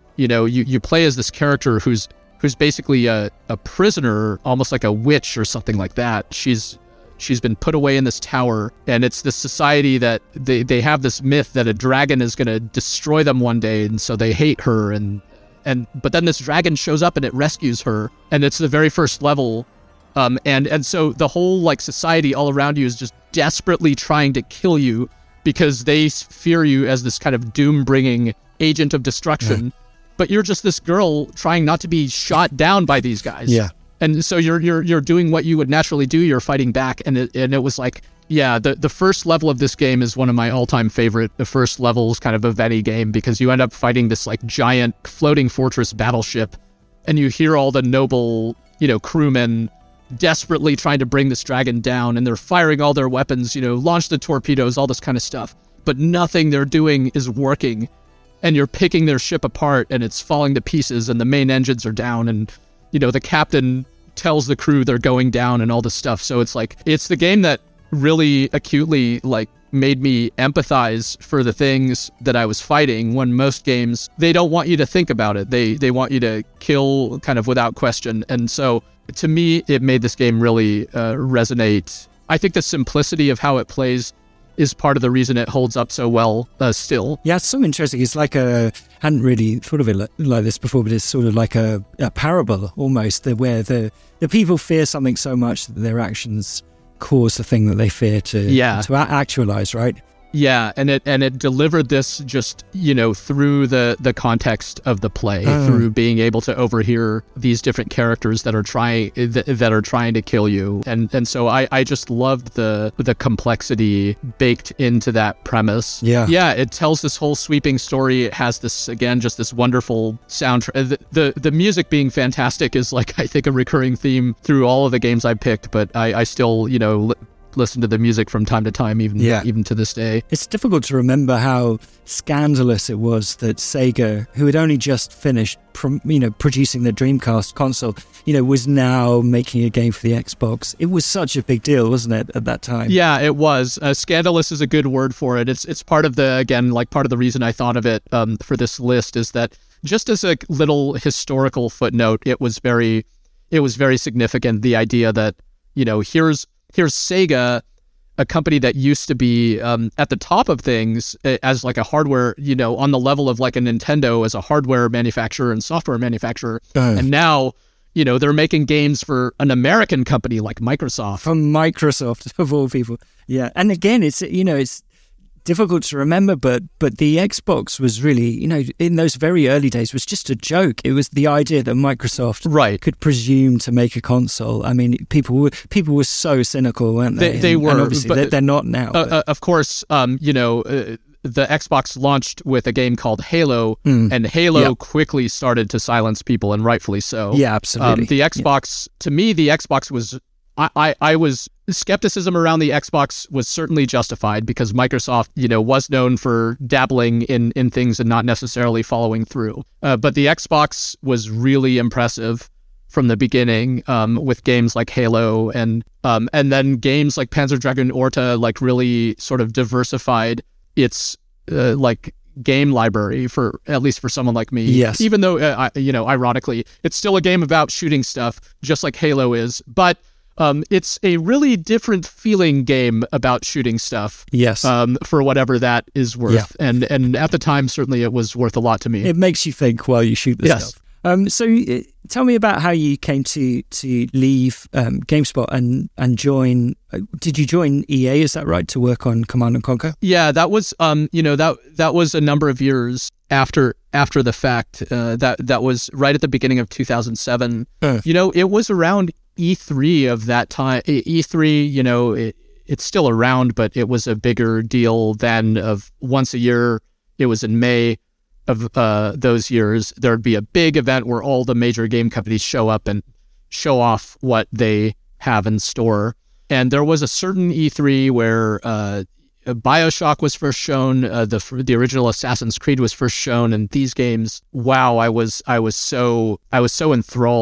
you know, you, you play as this character who's who's basically a, a prisoner, almost like a witch or something like that. She's she's been put away in this tower, and it's this society that they, they have this myth that a dragon is going to destroy them one day, and so they hate her. And and but then this dragon shows up and it rescues her, and it's the very first level. Um, and and so the whole like society all around you is just desperately trying to kill you because they fear you as this kind of doom-bringing agent of destruction. Yeah. But you're just this girl trying not to be shot down by these guys. Yeah. And so you're you're you're doing what you would naturally do. You're fighting back, and it and it was like, yeah, the the first level of this game is one of my all-time favorite. The first levels kind of of any game, because you end up fighting this like giant floating fortress battleship, and you hear all the noble, you know, crewmen desperately trying to bring this dragon down, and they're firing all their weapons, you know, launch the torpedoes, all this kind of stuff. But nothing they're doing is working. And you're picking their ship apart, and it's falling to pieces, and the main engines are down, and, you know, the captain tells the crew they're going down and all this stuff. So it's like, it's the game that really acutely, like, made me empathize for the things that I was fighting, when most games, they don't want you to think about it. They, they want you to kill kind of without question. And so, to me, it made this game really uh, resonate. I think the simplicity of how it plays is part of the reason it holds up so well uh, still. Yeah, it's so interesting. It's like a, I hadn't really thought of it like, like this before, but it's sort of like a, a parable almost, the, where the, the people fear something so much that their actions cause the thing that they fear to, yeah. to actualize, right? Yeah, and it and it delivered this just, you know, through the, the context of the play, oh. through being able to overhear these different characters that are trying that, that are trying to kill you, and and so I, I just loved the the complexity baked into that premise. Yeah, yeah, it tells this whole sweeping story. It has this again, just this wonderful soundtrack. The, the the music being fantastic is like, I think, a recurring theme through all of the games I picked, but I, I still, you know. Li- listen to the music from time to time, even yeah. even to this day. It's difficult to remember how scandalous it was that Sega, who had only just finished, you know, producing the Dreamcast console, you know, was now making a game for the Xbox. It was such a big deal, wasn't it, at that time? Yeah, it was. Uh, scandalous is a good word for it. It's it's part of the, again, like part of the reason I thought of it um, for this list is that just as a little historical footnote, it was very, it was very significant. The idea that, you know, here's Here's Sega, a company that used to be um, at the top of things as like a hardware, you know, on the level of like a Nintendo as a hardware manufacturer and software manufacturer. Uh. And now, you know, they're making games for an American company like Microsoft. From Microsoft, of all people. Yeah. And again, it's, you know, it's difficult to remember, but but the Xbox was really, you know, in those very early days was just a joke. It was the idea that Microsoft right. could presume to make a console. I mean, people were people were so cynical, weren't they? They, they and, were, and obviously but, they're, they're not now. Uh, uh, of course, um, you know, uh, the Xbox launched with a game called Halo, mm. and Halo yep. quickly started to silence people, and rightfully so. Yeah, absolutely. Um, the Xbox, yeah. to me, the Xbox was. I, I, I was skepticism around the Xbox was certainly justified because Microsoft, you know, was known for dabbling in, in things and not necessarily following through. Uh, but the Xbox was really impressive from the beginning um, with games like Halo and um, and then games like Panzer Dragoon Orta like really sort of diversified its uh, like game library for at least for someone like me. Yes. Even though uh, I, you know, ironically, it's still a game about shooting stuff, just like Halo is, but. Um, it's a really different feeling game about shooting stuff. Yes. Um, for whatever that is worth. Yeah. And and at the time, certainly it was worth a lot to me. It makes you think while you shoot the yes. stuff. Um, so uh, tell me about how you came to to leave um, GameSpot and, and join. Uh, did you join E A, is that right, to work on Command and Conquer? Yeah, that was, um, you know, that that was a number of years after after the fact. Uh, that, that was right at the beginning of two thousand seven. Uh. You know, it was around E three of that time. E three, you know, it, it's still around, but it was a bigger deal than of once a year. It was in May of uh, those years. There'd be a big event where all the major game companies show up and show off what they have in store. And there was a certain E three where uh, BioShock was first shown, uh, the the original Assassin's Creed was first shown, and these games, wow, I was I was so I was so enthralled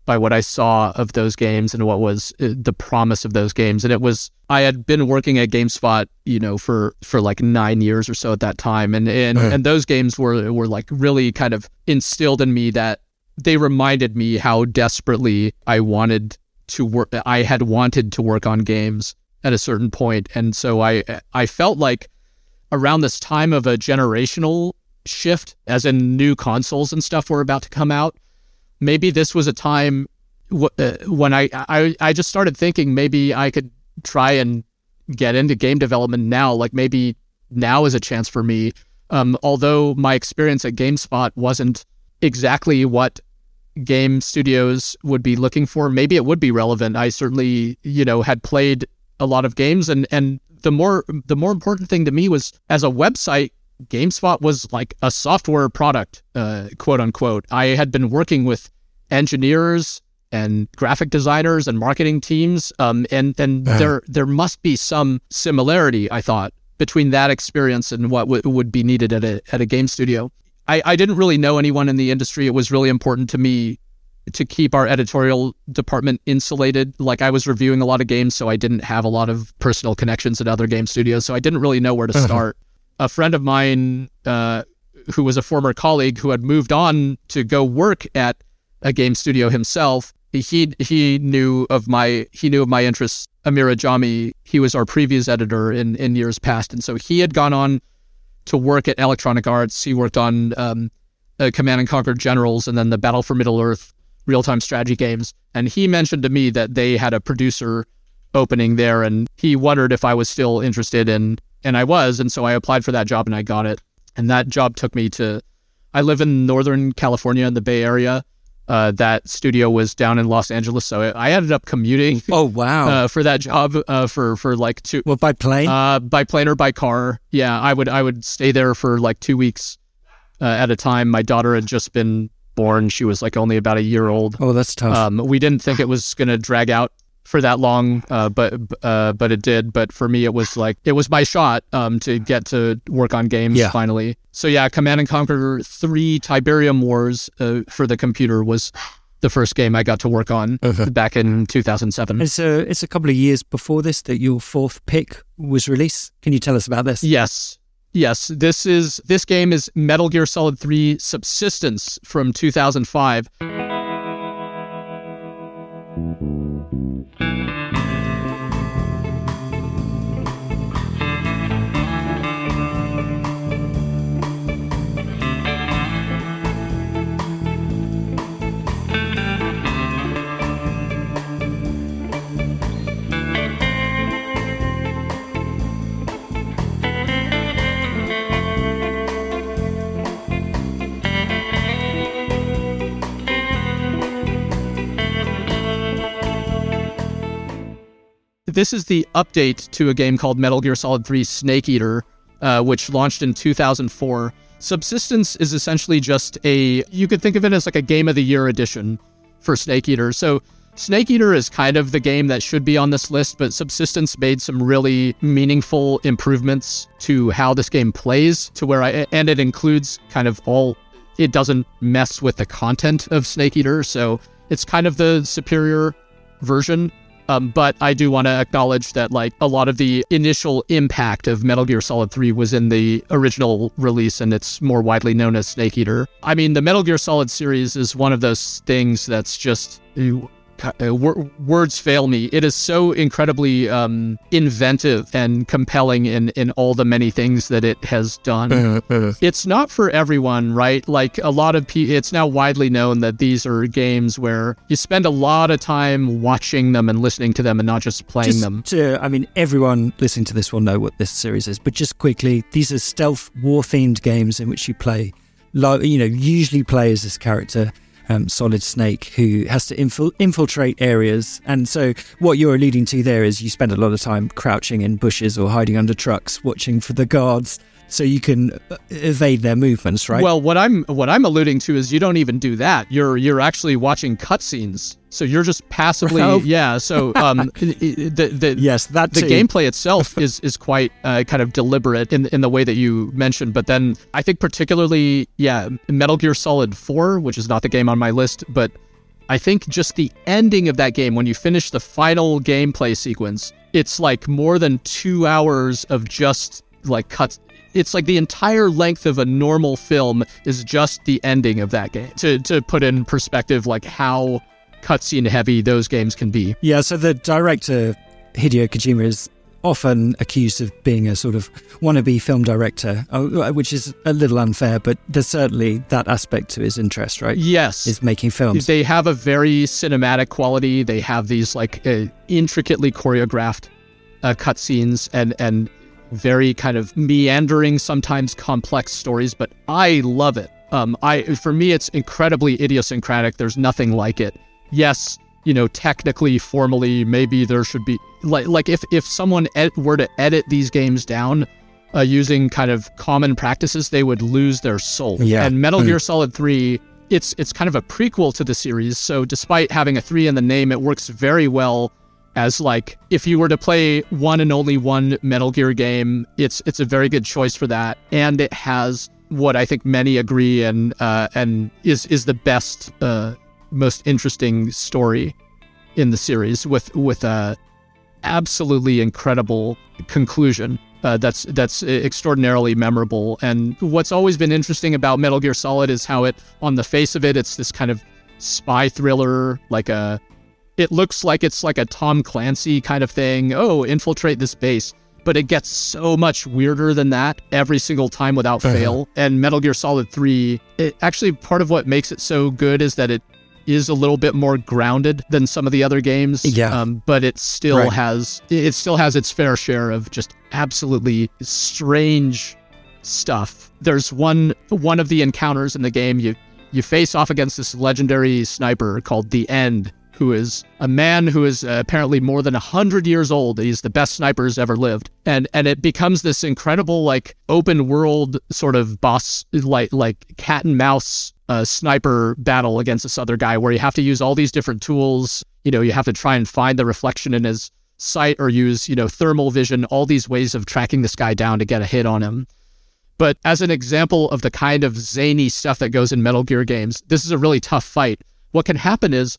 by what I saw of those games and what was uh, the promise of those games. And it was, I had been working at GameSpot, you know, for, for like nine years or so at that time. And, and, uh-huh. and those games were, were like really kind of instilled in me that they reminded me how desperately I wanted to work. I had wanted to work on games at a certain point. And so I, I felt like around this time of a generational shift, as in new consoles and stuff were about to come out, maybe this was a time w- uh, when I, I I just started thinking maybe I could try and get into game development now. Like maybe now is a chance for me. Um, although my experience at GameSpot wasn't exactly what game studios would be looking for, maybe it would be relevant. I certainly, you know, had played a lot of games, and and the more the more important thing to me was, as a website, GameSpot was like a software product, uh, quote unquote. I had been working with engineers and graphic designers and marketing teams, um, and and uh. there there must be some similarity, I thought, between that experience and what w- would be needed at a at a game studio. I, I didn't really know anyone in the industry. It was really important to me to keep our editorial department insulated. Like, I was reviewing a lot of games, so I didn't have a lot of personal connections at other game studios, so I didn't really know where to uh-huh. start. A friend of mine uh, who was a former colleague who had moved on to go work at a game studio himself, he he knew of my he knew of my interests. Amir Ajami, he was our previews editor in, in years past, and so he had gone on to work at Electronic Arts. He worked on um, uh, Command and Conquer Generals and then the Battle for Middle-earth real-time strategy games. And he mentioned to me that they had a producer opening there, and he wondered if I was still interested in, and I was, and so I applied for that job and I got it. And that job took me to, I live in Northern California in the Bay Area. Uh, that studio was down in Los Angeles, so I ended up commuting. Oh wow! Uh, for that job, uh, for for like two. Well, by plane? Uh, by plane or by car. Yeah, I would I would stay there for like two weeks uh, at a time. My daughter had just been born; she was like only about a year old. Oh, that's tough. Um, we didn't think it was going to drag out for that long, uh, but uh, but it did. But for me, it was like it was my shot um, to get to work on games yeah. finally. So yeah, Command and Conquer three Tiberium Wars uh, for the computer was the first game I got to work on uh-huh. back in two thousand seven. It's a, it's a couple of years before this that your fourth pick was released. Can you tell us about this? Yes. Yes. This is this game is Metal Gear Solid three Subsistence from two thousand five. This is the update to a game called Metal Gear Solid three Snake Eater, uh, which launched in two thousand four. Subsistence is essentially just a, you could think of it as like a Game of the Year edition for Snake Eater. So Snake Eater is kind of the game that should be on this list, but Subsistence made some really meaningful improvements to how this game plays, to where I, and it includes kind of all, it doesn't mess with the content of Snake Eater, so it's kind of the superior version. Um, but I do want to acknowledge that, like, a lot of the initial impact of Metal Gear Solid three was in the original release, and it's more widely known as Snake Eater. I mean, the Metal Gear Solid series is one of those things that's just... Uh, words fail me. It is so incredibly um, inventive and compelling in, in all the many things that it has done. It's not for everyone, right? Like, a lot of people, it's now widely known that these are games where you spend a lot of time watching them and listening to them and not just playing just them. To, I mean, everyone listening to this will know what this series is, but just quickly, these are stealth war-themed games in which you play, you know, usually play as this character, Um, Solid Snake, who has to infil- infiltrate areas. And so what you're alluding to there is you spend a lot of time crouching in bushes or hiding under trucks, watching for the guards so you can evade their movements, right? Well, what I'm what I'm alluding to is you don't even do that. You're you're actually watching cutscenes. So you're just passively, oh. yeah. So um, the the yes, that the too. gameplay itself is is quite uh, kind of deliberate in in the way that you mentioned. But then I think particularly, yeah, Metal Gear Solid four, which is not the game on my list, but I think just the ending of that game, when you finish the final gameplay sequence, it's like more than two hours of just like cuts. It's like the entire length of a normal film is just the ending of that game. To to put in perspective, like how cutscene heavy those games can be. Yeah, so the director, Hideo Kojima, is often accused of being a sort of wannabe film director, which is a little unfair, but there's certainly that aspect to his interest, right? Yes. Is making films. They have a very cinematic quality. They have these like uh, intricately choreographed uh, cutscenes and, and very kind of meandering, sometimes complex stories, but I love it. Um, I For me, it's incredibly idiosyncratic. There's nothing like it. Yes, you know, technically, formally, maybe there should be like like if if someone ed- were to edit these games down uh, using kind of common practices, they would lose their soul. Yeah. And Metal Mm. Gear Solid three, it's it's kind of a prequel to the series. So despite having a three in the name, it works very well as like if you were to play one and only one Metal Gear game, it's it's a very good choice for that. And it has what I think many agree and uh, and is is the best. Uh, most interesting story in the series with with a absolutely incredible conclusion uh, that's that's extraordinarily memorable. And what's always been interesting about Metal Gear Solid is how it, on the face of it, it's this kind of spy thriller, like a it looks like it's like a Tom Clancy kind of thing. Oh, infiltrate this base. But it gets so much weirder than that every single time without fail. And Metal Gear Solid three, it actually part of what makes it so good is that it is a little bit more grounded than some of the other games. Yeah. Um, but it still Right. has it still has its fair share of just absolutely strange stuff. There's one one of the encounters in the game, you you face off against this legendary sniper called The End, who is a man who is uh, apparently more than one hundred years old. He's the best sniper who's ever lived. And and it becomes this incredible, like, open world sort of boss, like like cat and mouse uh, sniper battle against this other guy where you have to use all these different tools. You know, you have to try and find the reflection in his sight or use, you know, thermal vision, all these ways of tracking this guy down to get a hit on him. But as an example of the kind of zany stuff that goes in Metal Gear games, this is a really tough fight. What can happen is,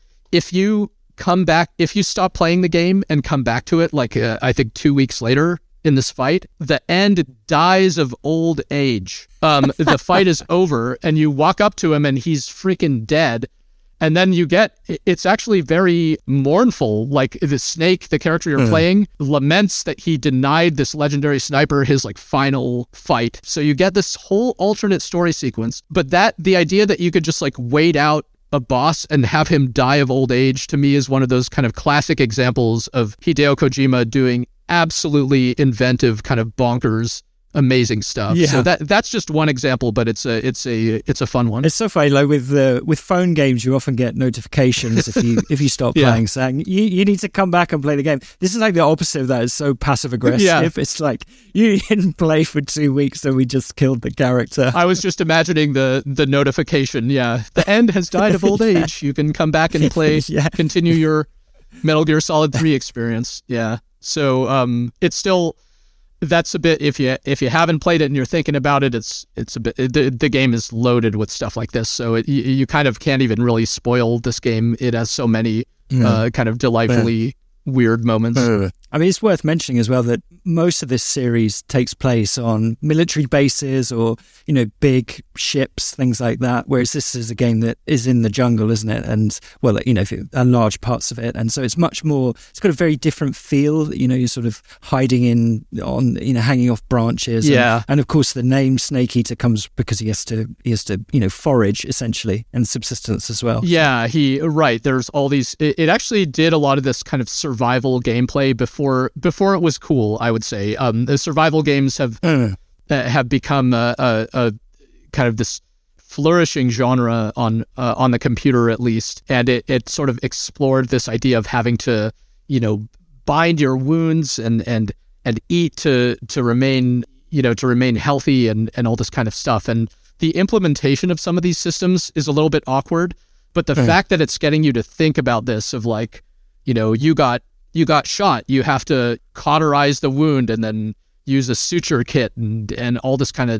if you come back, if you stop playing the game and come back to it, like uh, I think two weeks later in this fight, the End dies of old age. Um, the fight is over and you walk up to him and he's freaking dead. And then you get, it's actually very mournful. Like the Snake, the character you're mm. playing, laments that he denied this legendary sniper his like final fight. So you get this whole alternate story sequence. But that, the idea that you could just like wait out a boss and have him die of old age, to me is one of those kind of classic examples of Hideo Kojima doing absolutely inventive, kind of bonkers, amazing stuff. Yeah. So that that's just one example, but it's a it's a it's a fun one. It's so funny. Like with uh, with phone games, you often get notifications if you if you stop Yeah. playing, saying you, you need to come back and play the game. This is like the opposite of that. It's so passive aggressive. Yeah. It's like you didn't play for two weeks, and we just killed the character. I was just imagining the the notification. Yeah, the End has died of old Yeah. age. You can come back and play, Yeah. continue your Metal Gear Solid three experience. Yeah. So um, it's still. That's a bit, if you if you haven't played it and you're thinking about it, it's it's a bit, the, the game is loaded with stuff like this, so it, you, you kind of can't even really spoil this game. It has so many uh, kind of delightfully weird moments. I mean, it's worth mentioning as well that most of this series takes place on military bases or, you know, big ships, things like that, whereas this is a game that is in the jungle, isn't it? And, well, you know, and large parts of it. And so it's much more, it's got a very different feel. You know, you're sort of hiding in, on, you know, hanging off branches. Yeah. And, and of course, the name Snake Eater comes because he has to, he has to, you know, forage, essentially, and subsistence as well. Yeah, he, right. There's all these, it, it actually did a lot of this kind of survival gameplay before before it was cool, I would say. Um, the survival games have Mm. uh, have become a, a, a kind of this flourishing genre on uh, on the computer, at least, and it, it sort of explored this idea of having to, you know, bind your wounds and and and eat to to remain, you know, to remain healthy and and all this kind of stuff. And the implementation of some of these systems is a little bit awkward, but the Mm. fact that it's getting you to think about this of like, you know, you got you got shot, you have to cauterize the wound and then use a suture kit and and all this kind of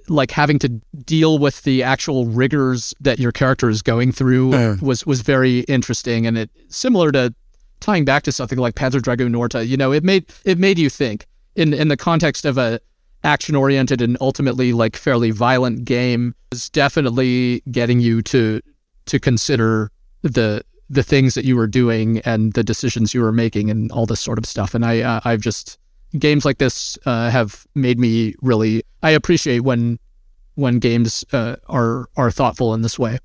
like having to deal with the actual rigors that your character is going through uh. was was very interesting, and it similar to tying back to something like Panzer Dragoon Norta. You know, it made it made you think in in the context of a action oriented and ultimately like fairly violent game. Is definitely getting you to to consider the the things that you were doing and the decisions you were making and all this sort of stuff. And I uh, I've just games like this uh, have made me really I appreciate when when games uh, are are thoughtful in this way.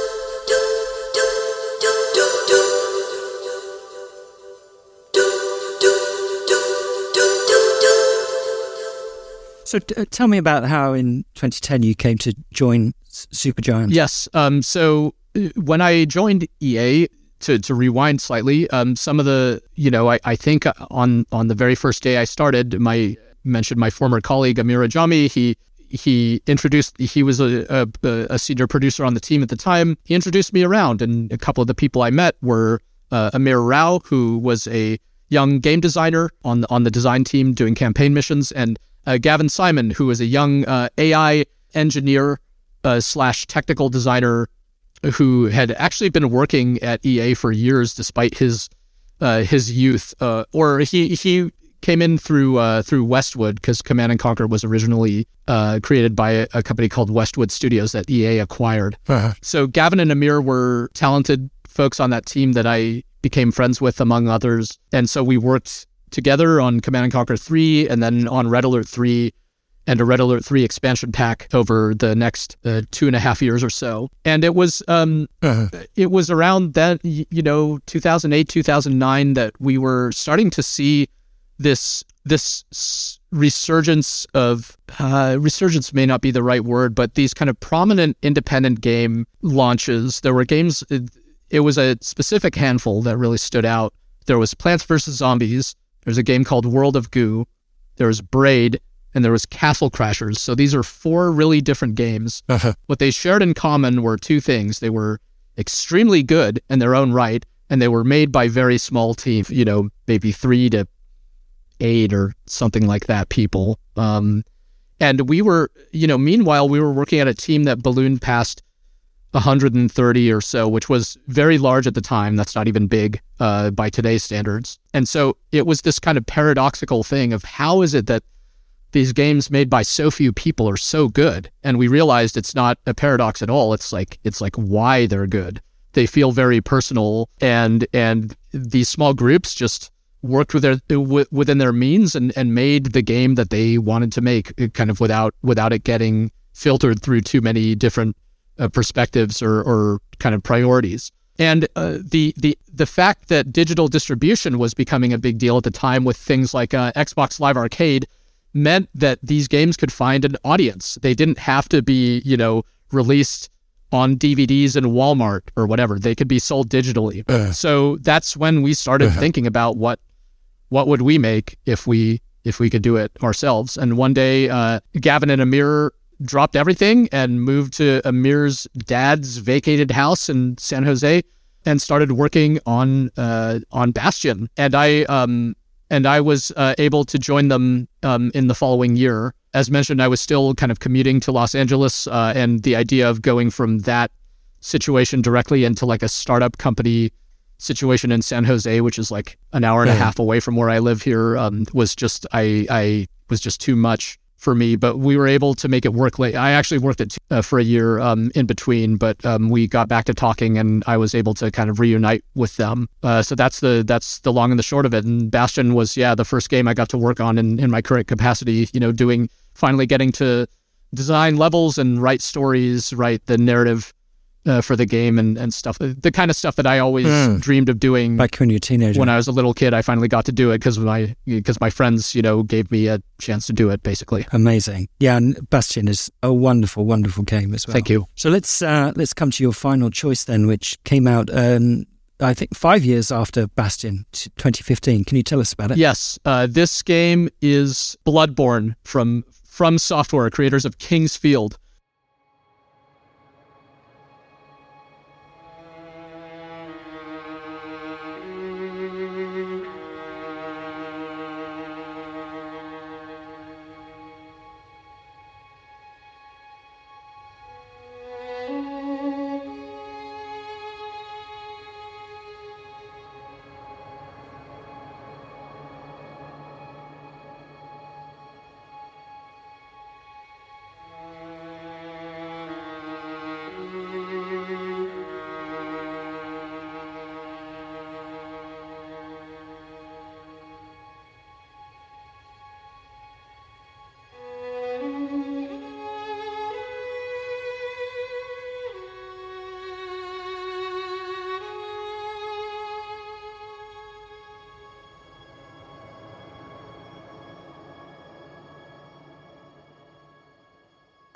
So t- tell me about how in twenty ten you came to join Supergiant. Yes. Um, so when I joined E A, to, to rewind slightly, um, some of the, you know, I, I think on, on the very first day I started, my mentioned my former colleague, Amir Ajami, he he introduced, he was a, a, a senior producer on the team at the time. He introduced me around, and a couple of the people I met were uh, Amir Rao, who was a young game designer on, on the design team doing campaign missions, and Uh, Gavin Simon, who is a young uh, A I engineer uh, slash technical designer who had actually been working at E A for years despite his uh, his youth. Uh, or he he came in through uh, through Westwood, because Command and Conquer was originally uh, created by a, a company called Westwood Studios that E A acquired. Uh-huh. So Gavin and Amir were talented folks on that team that I became friends with, among others. And so we worked together on Command and Conquer three, and then on Red Alert three and a Red Alert three expansion pack over the next uh, two and a half years or so. And it was um, uh-huh. it was around that, you know, two thousand eight, two thousand nine that we were starting to see this this resurgence of, uh, resurgence may not be the right word, but these kind of prominent independent game launches. There were games, it, it was a specific handful that really stood out. There was Plants versus. Zombies. There's a game called World of Goo. There was Braid, and there was Castle Crashers. So these are four really different games. Uh-huh. What they shared in common were two things. They were extremely good in their own right, and they were made by very small teams, you know, maybe three to eight or something like that people. Um, and we were, you know, meanwhile, we were working at a team that ballooned past one hundred thirty or so, which was very large at the time. That's not even big uh, by today's standards. And so it was this kind of paradoxical thing of how is it that these games made by so few people are so good? And we realized it's not a paradox at all. It's like it's like why they're good. They feel very personal, and and these small groups just worked with their w- within their means and, and made the game that they wanted to make, kind of without without it getting filtered through too many different Uh, perspectives or, or kind of priorities. And uh, the the the fact that digital distribution was becoming a big deal at the time with things like uh, Xbox Live Arcade meant that these games could find an audience. They didn't have to be, you know, released on D V Ds in Walmart or whatever. They could be sold digitally. Uh, so that's when we started uh, thinking about what what would we make if we if we could do it ourselves. And one day, uh, Gavin and Amir dropped everything and moved to Amir's dad's vacated house in San Jose and started working on uh, on Bastion. And I um and I was uh, able to join them um, in the following year. As mentioned, I was still kind of commuting to Los Angeles, uh, and the idea of going from that situation directly into like a startup company situation in San Jose, which is like an hour and yeah. a half away from where I live here, um, was just I I was just too much for me. But we were able to make it work late. I actually worked it uh, for a year um, in between, but um, we got back to talking, and I was able to kind of reunite with them. Uh, so that's the that's the long and the short of it. And Bastion was, yeah, the first game I got to work on in, in my current capacity, you know, doing, finally getting to design levels and write stories, write the narrative Uh, for the game and, and stuff. The kind of stuff that I always mm. dreamed of doing. Back when you were a teenager. When I was a little kid, I finally got to do it because my because my friends, you know, gave me a chance to do it, basically. Amazing. Yeah, and Bastion is a wonderful, wonderful game as well. Thank you. So let's uh, let's come to your final choice then, which came out, um, I think, five years after Bastion, twenty fifteen. Can you tell us about it? Yes. Uh, this game is Bloodborne from From Software, creators of King's Field.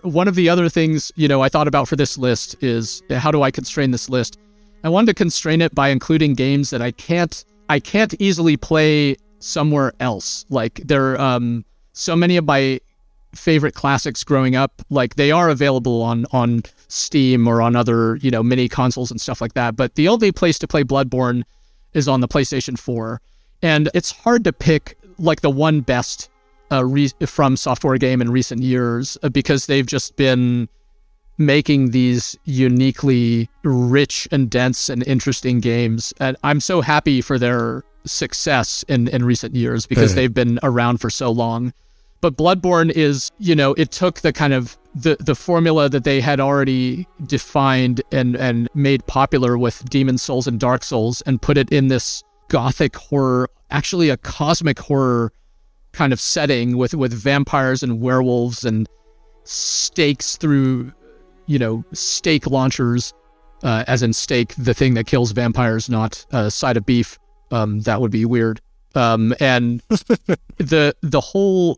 one of the other things, you know, I thought about for this list is how do I constrain this list? I wanted to constrain it by including games that I can't, I can't easily play somewhere else. Like there, um, so many of my favorite classics growing up, like they are available on, on Steam or on other, you know, mini consoles and stuff like that. But the only place to play Bloodborne is on the PlayStation four. And it's hard to pick like the one best uh, re- From Software game in recent years uh, because they've just been making these uniquely rich and dense and interesting games. And I'm so happy for their success in, in recent years because they've been around for so long. But Bloodborne is, you know, it took the kind of the, the formula that they had already defined and, and made popular with Demon's Souls and Dark Souls and put it in this gothic horror, actually a cosmic horror kind of setting with, with vampires and werewolves and stakes through, you know, stake launchers, uh, as in steak, the thing that kills vampires, not a side of beef. Um, that would be weird. Um, and the the whole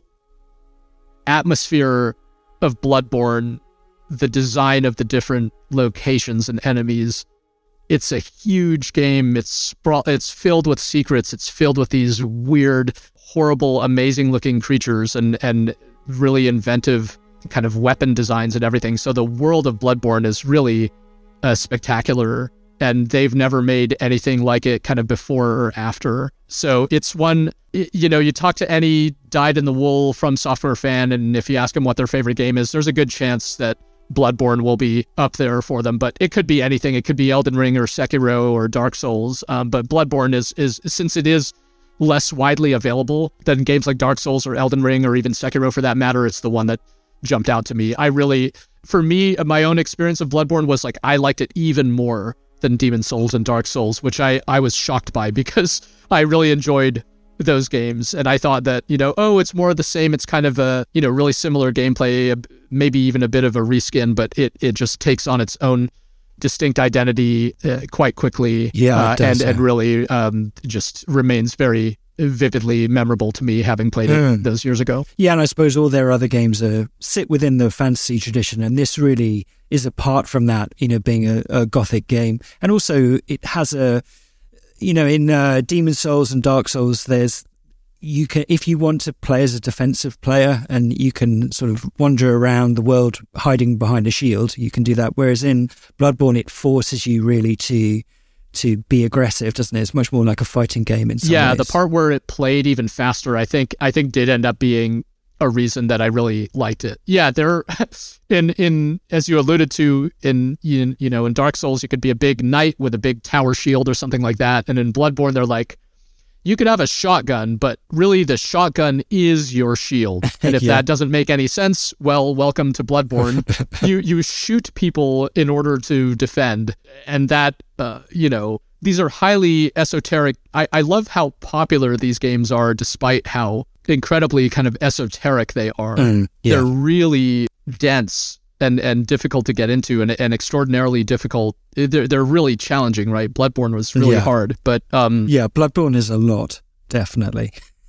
atmosphere of Bloodborne, the design of the different locations and enemies, it's a huge game. It's sprawl- it's filled with secrets. It's filled with these weird, horrible, amazing-looking creatures and and really inventive kind of weapon designs and everything. So the world of Bloodborne is really uh, spectacular, and they've never made anything like it kind of before or after. So it's one, you know, you talk to any dyed-in-the-wool From Software fan, and if you ask them what their favorite game is, there's a good chance that Bloodborne will be up there for them, but it could be anything. It could be Elden Ring or Sekiro or Dark Souls. Um, but Bloodborne is, is, since it is less widely available than games like Dark Souls or Elden Ring or even Sekiro for that matter, it's the one that jumped out to me. I really, for me, my own experience of Bloodborne was like, I liked it even more than Demon's Souls and Dark Souls, which I, I was shocked by because I really enjoyed those games. And I thought that, you know, oh, it's more of the same. It's kind of a, you know, really similar gameplay, maybe even a bit of a reskin, but it, it just takes on its own distinct identity uh, quite quickly. Yeah, uh, it does, and, yeah. and really um, just remains very vividly memorable to me, having played it Mm. those years ago. Yeah, and I suppose all their other games are, sit within the fantasy tradition, and this really is apart from that, you know, being a, a gothic game. And also it has a, you know, in uh, Demon's Souls and Dark Souls, there's, you can, if you want to play as a defensive player and you can sort of wander around the world hiding behind a shield, you can do that. Whereas in Bloodborne, it forces you really to to be aggressive, doesn't it? It's much more like a fighting game in some yeah, ways. the part where it played even faster, I think, I think did end up being a reason that I really liked it. Yeah, there, in in as you alluded to, in you, you know, in Dark Souls, you could be a big knight with a big tower shield or something like that, and in Bloodborne, they're like, you could have a shotgun, but really the shotgun is your shield. And if Yeah. that doesn't make any sense, well, welcome to Bloodborne. you you shoot people in order to defend. And that, uh, you know, these are highly esoteric. I, I love how popular these games are, despite how incredibly kind of esoteric they are. Mm, yeah. They're really dense and, and difficult to get into, and, and extraordinarily difficult. They're, they're really challenging, right? Bloodborne was really Yeah. hard, but um, Yeah, Bloodborne is a lot, definitely.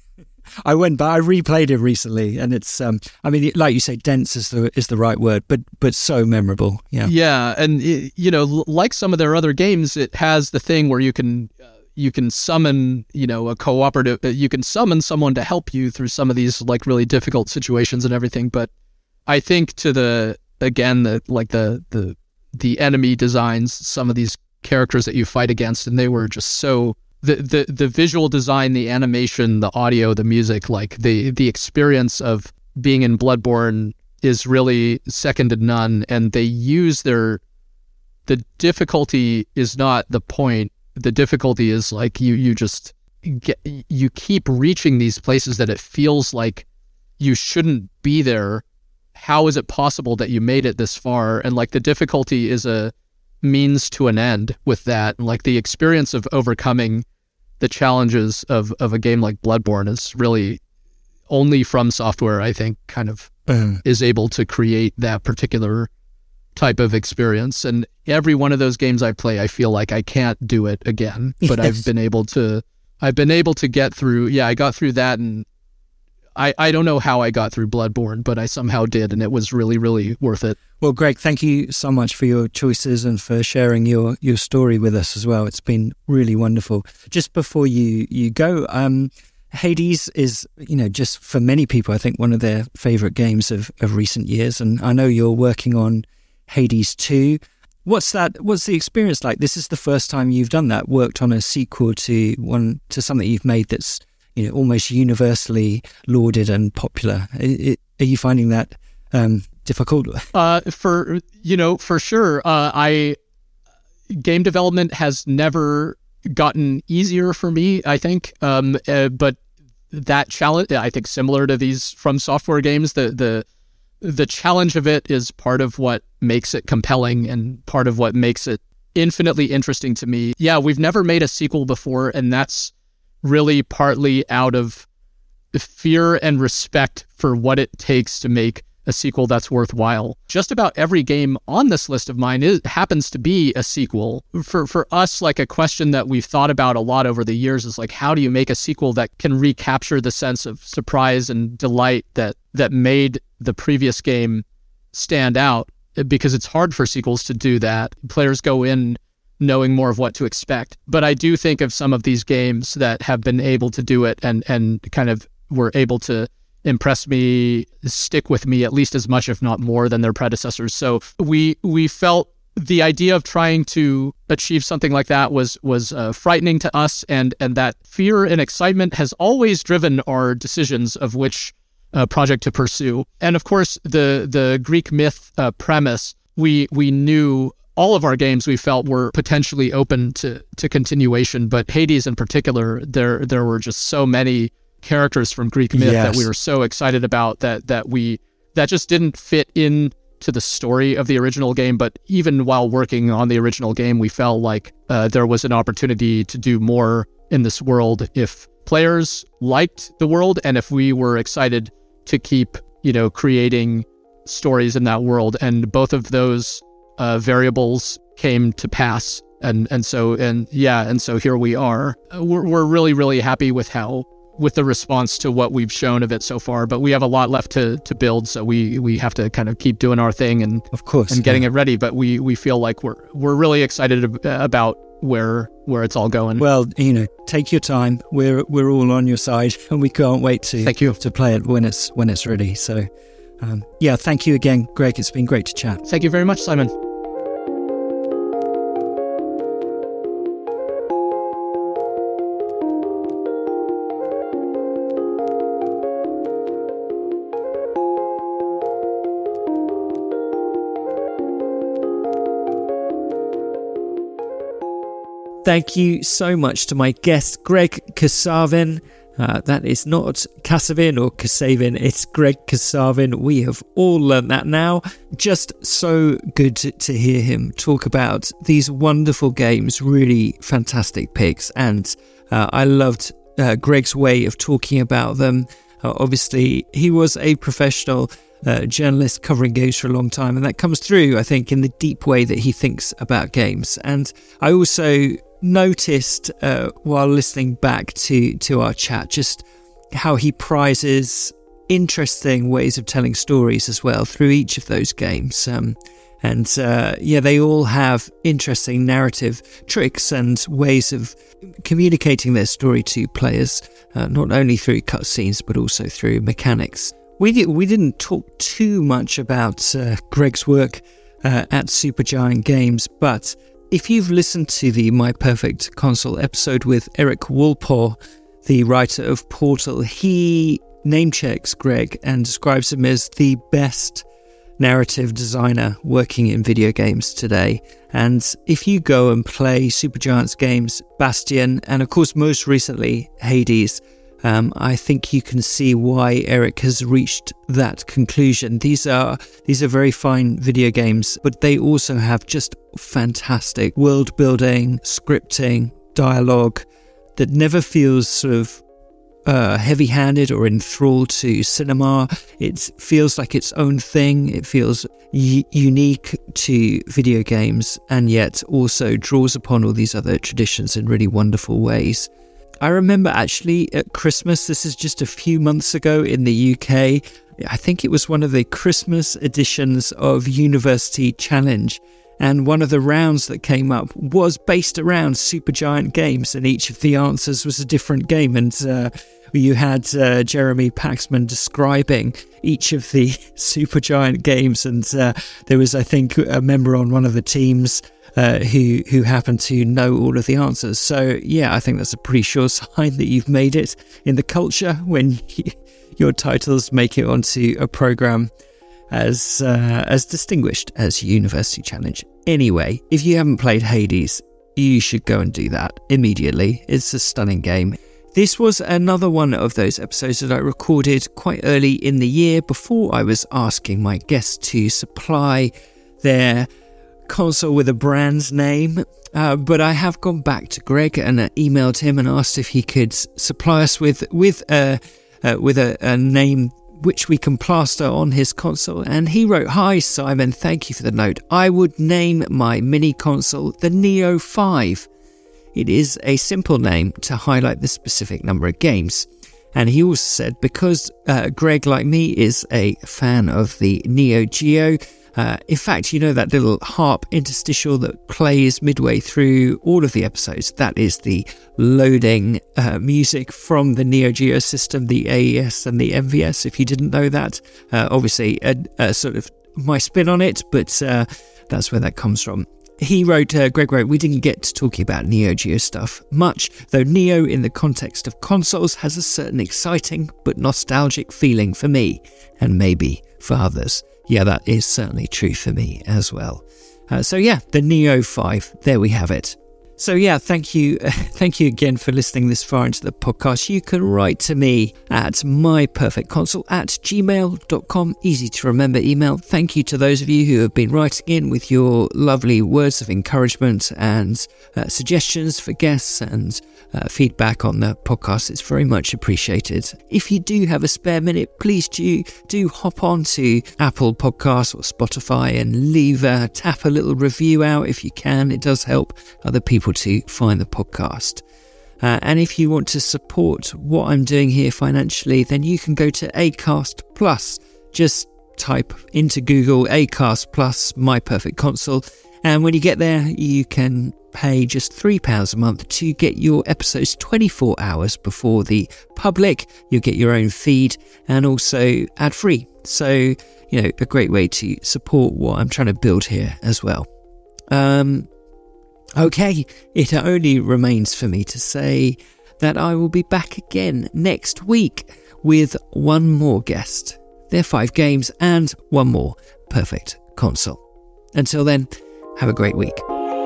I went back, I replayed it recently, and it's, um, I mean, like you say, dense is the is the right word, but but so memorable. Yeah, yeah, and it, you know, l- like some of their other games, it has the thing where you can uh, you can summon, you know, a cooperative. Uh, you can summon someone to help you through some of these like really difficult situations and everything. But I think to the again the like the the the enemy designs, some of these characters that you fight against, and they were just so. The, the the visual design, the animation, the audio, the music, like the the experience of being in Bloodborne is really second to none. And they use their, the difficulty is not the point. The difficulty is like you you just get, you keep reaching these places that it feels like you shouldn't be there. How is it possible that you made it this far? And like the difficulty is a means to an end with that. And like the experience of overcoming the challenges of, of a game like Bloodborne is really only From Software, I think, kind of Um, is able to create that particular type of experience. And every one of those games I play, I feel like I can't do it again, but Yes. I've been able to, I've been able to get through. Yeah, I got through that, and I, I don't know how I got through Bloodborne, but I somehow did, and it was really, really worth it. Well, Greg, thank you so much for your choices and for sharing your, your story with us as well. It's been really wonderful. Just before you, you go, um, Hades is, you know, just for many people, I think one of their favourite games of, of recent years. And I know you're working on Hades two. What's that? What's the experience like? This is the first time you've done that, worked on a sequel to one to something you've made that's, you know, almost universally lauded and popular. It, it, are you finding that um, difficult? Uh, for you know, for sure. Uh, I game development has never gotten easier for me, I think. Um, uh, but that challenge, I think, similar to these From Software games, the the the challenge of it is part of what makes it compelling and part of what makes it infinitely interesting to me. Yeah, we've never made a sequel before, and that's really partly out of fear and respect for what it takes to make a sequel that's worthwhile. Just about every game on this list of mine is, happens to be a sequel. For for us, like a question that we've thought about a lot over the years is like, how do you make a sequel that can recapture the sense of surprise and delight that that made the previous game stand out? Because it's hard for sequels to do that. Players go in knowing more of what to expect. But I do think of some of these games that have been able to do it and and kind of were able to impress me, stick with me at least as much, if not more, than their predecessors. So we we felt the idea of trying to achieve something like that was was uh, frightening to us, and and that fear and excitement has always driven our decisions of which uh, project to pursue. And of course, the the Greek myth uh, premise, we we knew all of our games we felt were potentially open to to continuation, but Hades in particular, there there were just so many characters from Greek myth yes. that we were so excited about that that we that just didn't fit in to the story of the original game. But even while working on the original game, we felt like uh, there was an opportunity to do more in this world if players liked the world and if we were excited to keep, you know, creating stories in that world. And both of those uh, variables came to pass. And and so and yeah, and so here we are. We're we're really really happy with how. with the response to what we've shown of it so far, but we have a lot left to to build, so we we have to kind of keep doing our thing and of course and getting yeah. it ready. But we we feel like we're we're really excited about where where it's all going. Well, you know, take your time. We're we're all on your side, and we can't wait to thank you to play it when it's when it's ready. So, um, yeah, thank you again, Greg. It's been great to chat. Thank you very much, Simon. Thank you so much to my guest, Greg Kasavin. Uh, that is not Kasavin or Kasavin, it's Greg Kasavin. We have all learned that now. Just so good to, to hear him talk about these wonderful games, really fantastic picks. And uh, I loved uh, Greg's way of talking about them. Uh, obviously, he was a professional uh, journalist covering games for a long time, and that comes through, I think, in the deep way that he thinks about games. And I also noticed uh, while listening back to to our chat just how he prizes interesting ways of telling stories as well through each of those games, um, and uh, yeah they all have interesting narrative tricks and ways of communicating their story to players, uh, not only through cutscenes but also through mechanics. We, did, we didn't talk too much about uh, Greg's work uh, at Supergiant Games, but if you've listened to the My Perfect Console episode with Eric Wolpaw, the writer of Portal, he name-checks Greg and describes him as the best narrative designer working in video games today. And if you go and play Supergiant's games, Bastion, and of course most recently Hades, Um, I think you can see why Eric has reached that conclusion. These are these are very fine video games, but they also have just fantastic world building, scripting, dialogue that never feels sort of uh, heavy-handed or enthralled to cinema. It feels like its own thing. It feels y- unique to video games, and yet also draws upon all these other traditions in really wonderful ways. I remember actually at Christmas, this is just a few months ago in the U K, I think it was one of the Christmas editions of University Challenge. And one of the rounds that came up was based around Supergiant games, and each of the answers was a different game. And uh, you had uh, Jeremy Paxman describing each of the Supergiant games, and uh, there was, I think, a member on one of the teams uh, who who happened to know all of the answers. So, yeah, I think that's a pretty sure sign that you've made it in the culture when you, your titles make it onto a programme as uh, as distinguished as University Challenge. Anyway, if you haven't played Hades, you should go and do that immediately. It's a stunning game. This was another one of those episodes that I recorded quite early in the year before I was asking my guests to supply their console with a brand name. Uh, but I have gone back to Greg and uh, emailed him and asked if he could supply us with with a uh, with a, a name which we can plaster on his console. And he wrote, "Hi Simon, thank you for the note. I would name my mini console the Neo five. It is a simple name to highlight the specific number of games." And he also said, because uh, Greg, like me, is a fan of the Neo Geo, uh, in fact, you know that little harp interstitial that plays midway through all of the episodes? That is the loading uh, music from the Neo Geo system, the A E S and the M V S, if you didn't know that. Uh, obviously, a, a sort of my spin on it, but uh, that's where that comes from. He wrote, uh, Greg wrote, "We didn't get to talking about Neo Geo stuff much, though Neo in the context of consoles has a certain exciting but nostalgic feeling for me, and maybe for others." Yeah, that is certainly true for me as well. Uh, so yeah, the Neo five, there we have it. So yeah, thank you uh, thank you again for listening this far into the podcast. You can write to me at myperfectconsole at gmail dot com. Easy to remember email. Thank you to those of you who have been writing in with your lovely words of encouragement and uh, suggestions for guests and uh, feedback on the podcast. It's very much appreciated. If you do have a spare minute, please do, do hop on to Apple Podcasts or Spotify and leave a, tap a little review out if you can. It does help other people to find the podcast. Uh, and if you want to support what I'm doing here financially, then you can go to Acast Plus. Just type into Google Acast Plus My Perfect Console, and when you get there, you can pay just three pounds a month to get your episodes twenty-four hours before the public. You'll get your own feed and also ad-free. So, you know, a great way to support what I'm trying to build here as well. Um... Okay, it only remains for me to say that I will be back again next week with one more guest, their five games, and one more perfect console. Until then, have a great week.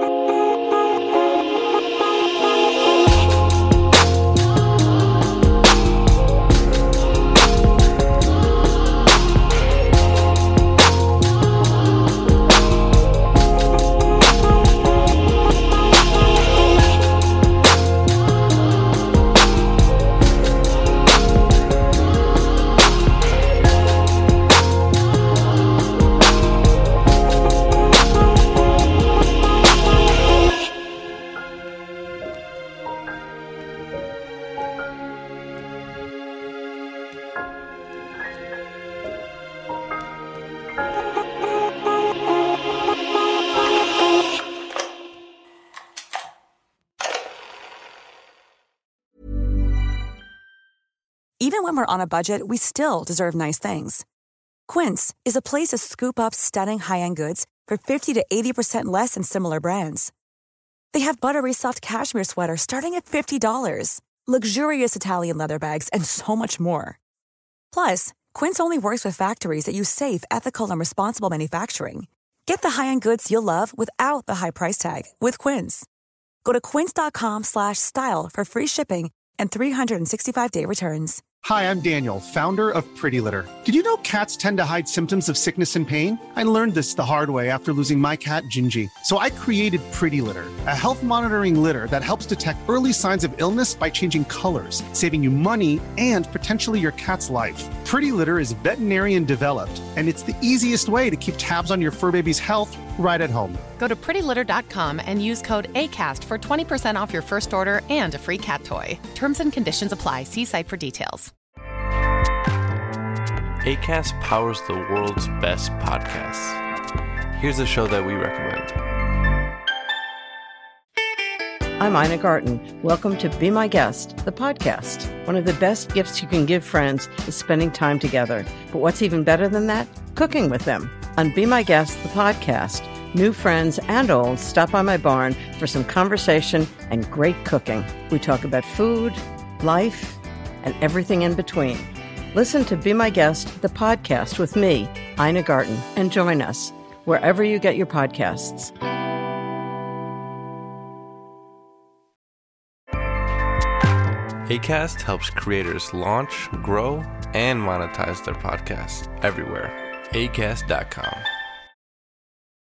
Even when we're on a budget, we still deserve nice things. Quince is a place to scoop up stunning high-end goods for fifty to eighty percent less than similar brands. They have buttery soft cashmere sweaters starting at fifty dollars, luxurious Italian leather bags, and so much more. Plus, Quince only works with factories that use safe, ethical, and responsible manufacturing. Get the high-end goods you'll love without the high price tag with Quince. Go to quince.com slash style for free shipping and three sixty-five day returns. Hi, I'm Daniel, founder of Pretty Litter. Did you know cats tend to hide symptoms of sickness and pain? I learned this the hard way after losing my cat, Gingy. So I created Pretty Litter, a health monitoring litter that helps detect early signs of illness by changing colors, saving you money and potentially your cat's life. Pretty Litter is veterinarian developed, and it's the easiest way to keep tabs on your fur baby's health right at home. Go to pretty litter dot com and use code ACAST for twenty percent off your first order and a free cat toy. Terms and conditions apply. See site for details. Acast powers the world's best podcasts. Here's a show that we recommend. I'm Ina Garten. Welcome to Be My Guest, the podcast. One of the best gifts you can give friends is spending time together. But what's even better than that? Cooking with them. On Be My Guest, the podcast, new friends and old stop by my barn for some conversation and great cooking. We talk about food, life, and everything in between. Listen to Be My Guest, the podcast with me, Ina Garten, and join us wherever you get your podcasts. Acast helps creators launch, grow, and monetize their podcasts everywhere. acast dot com.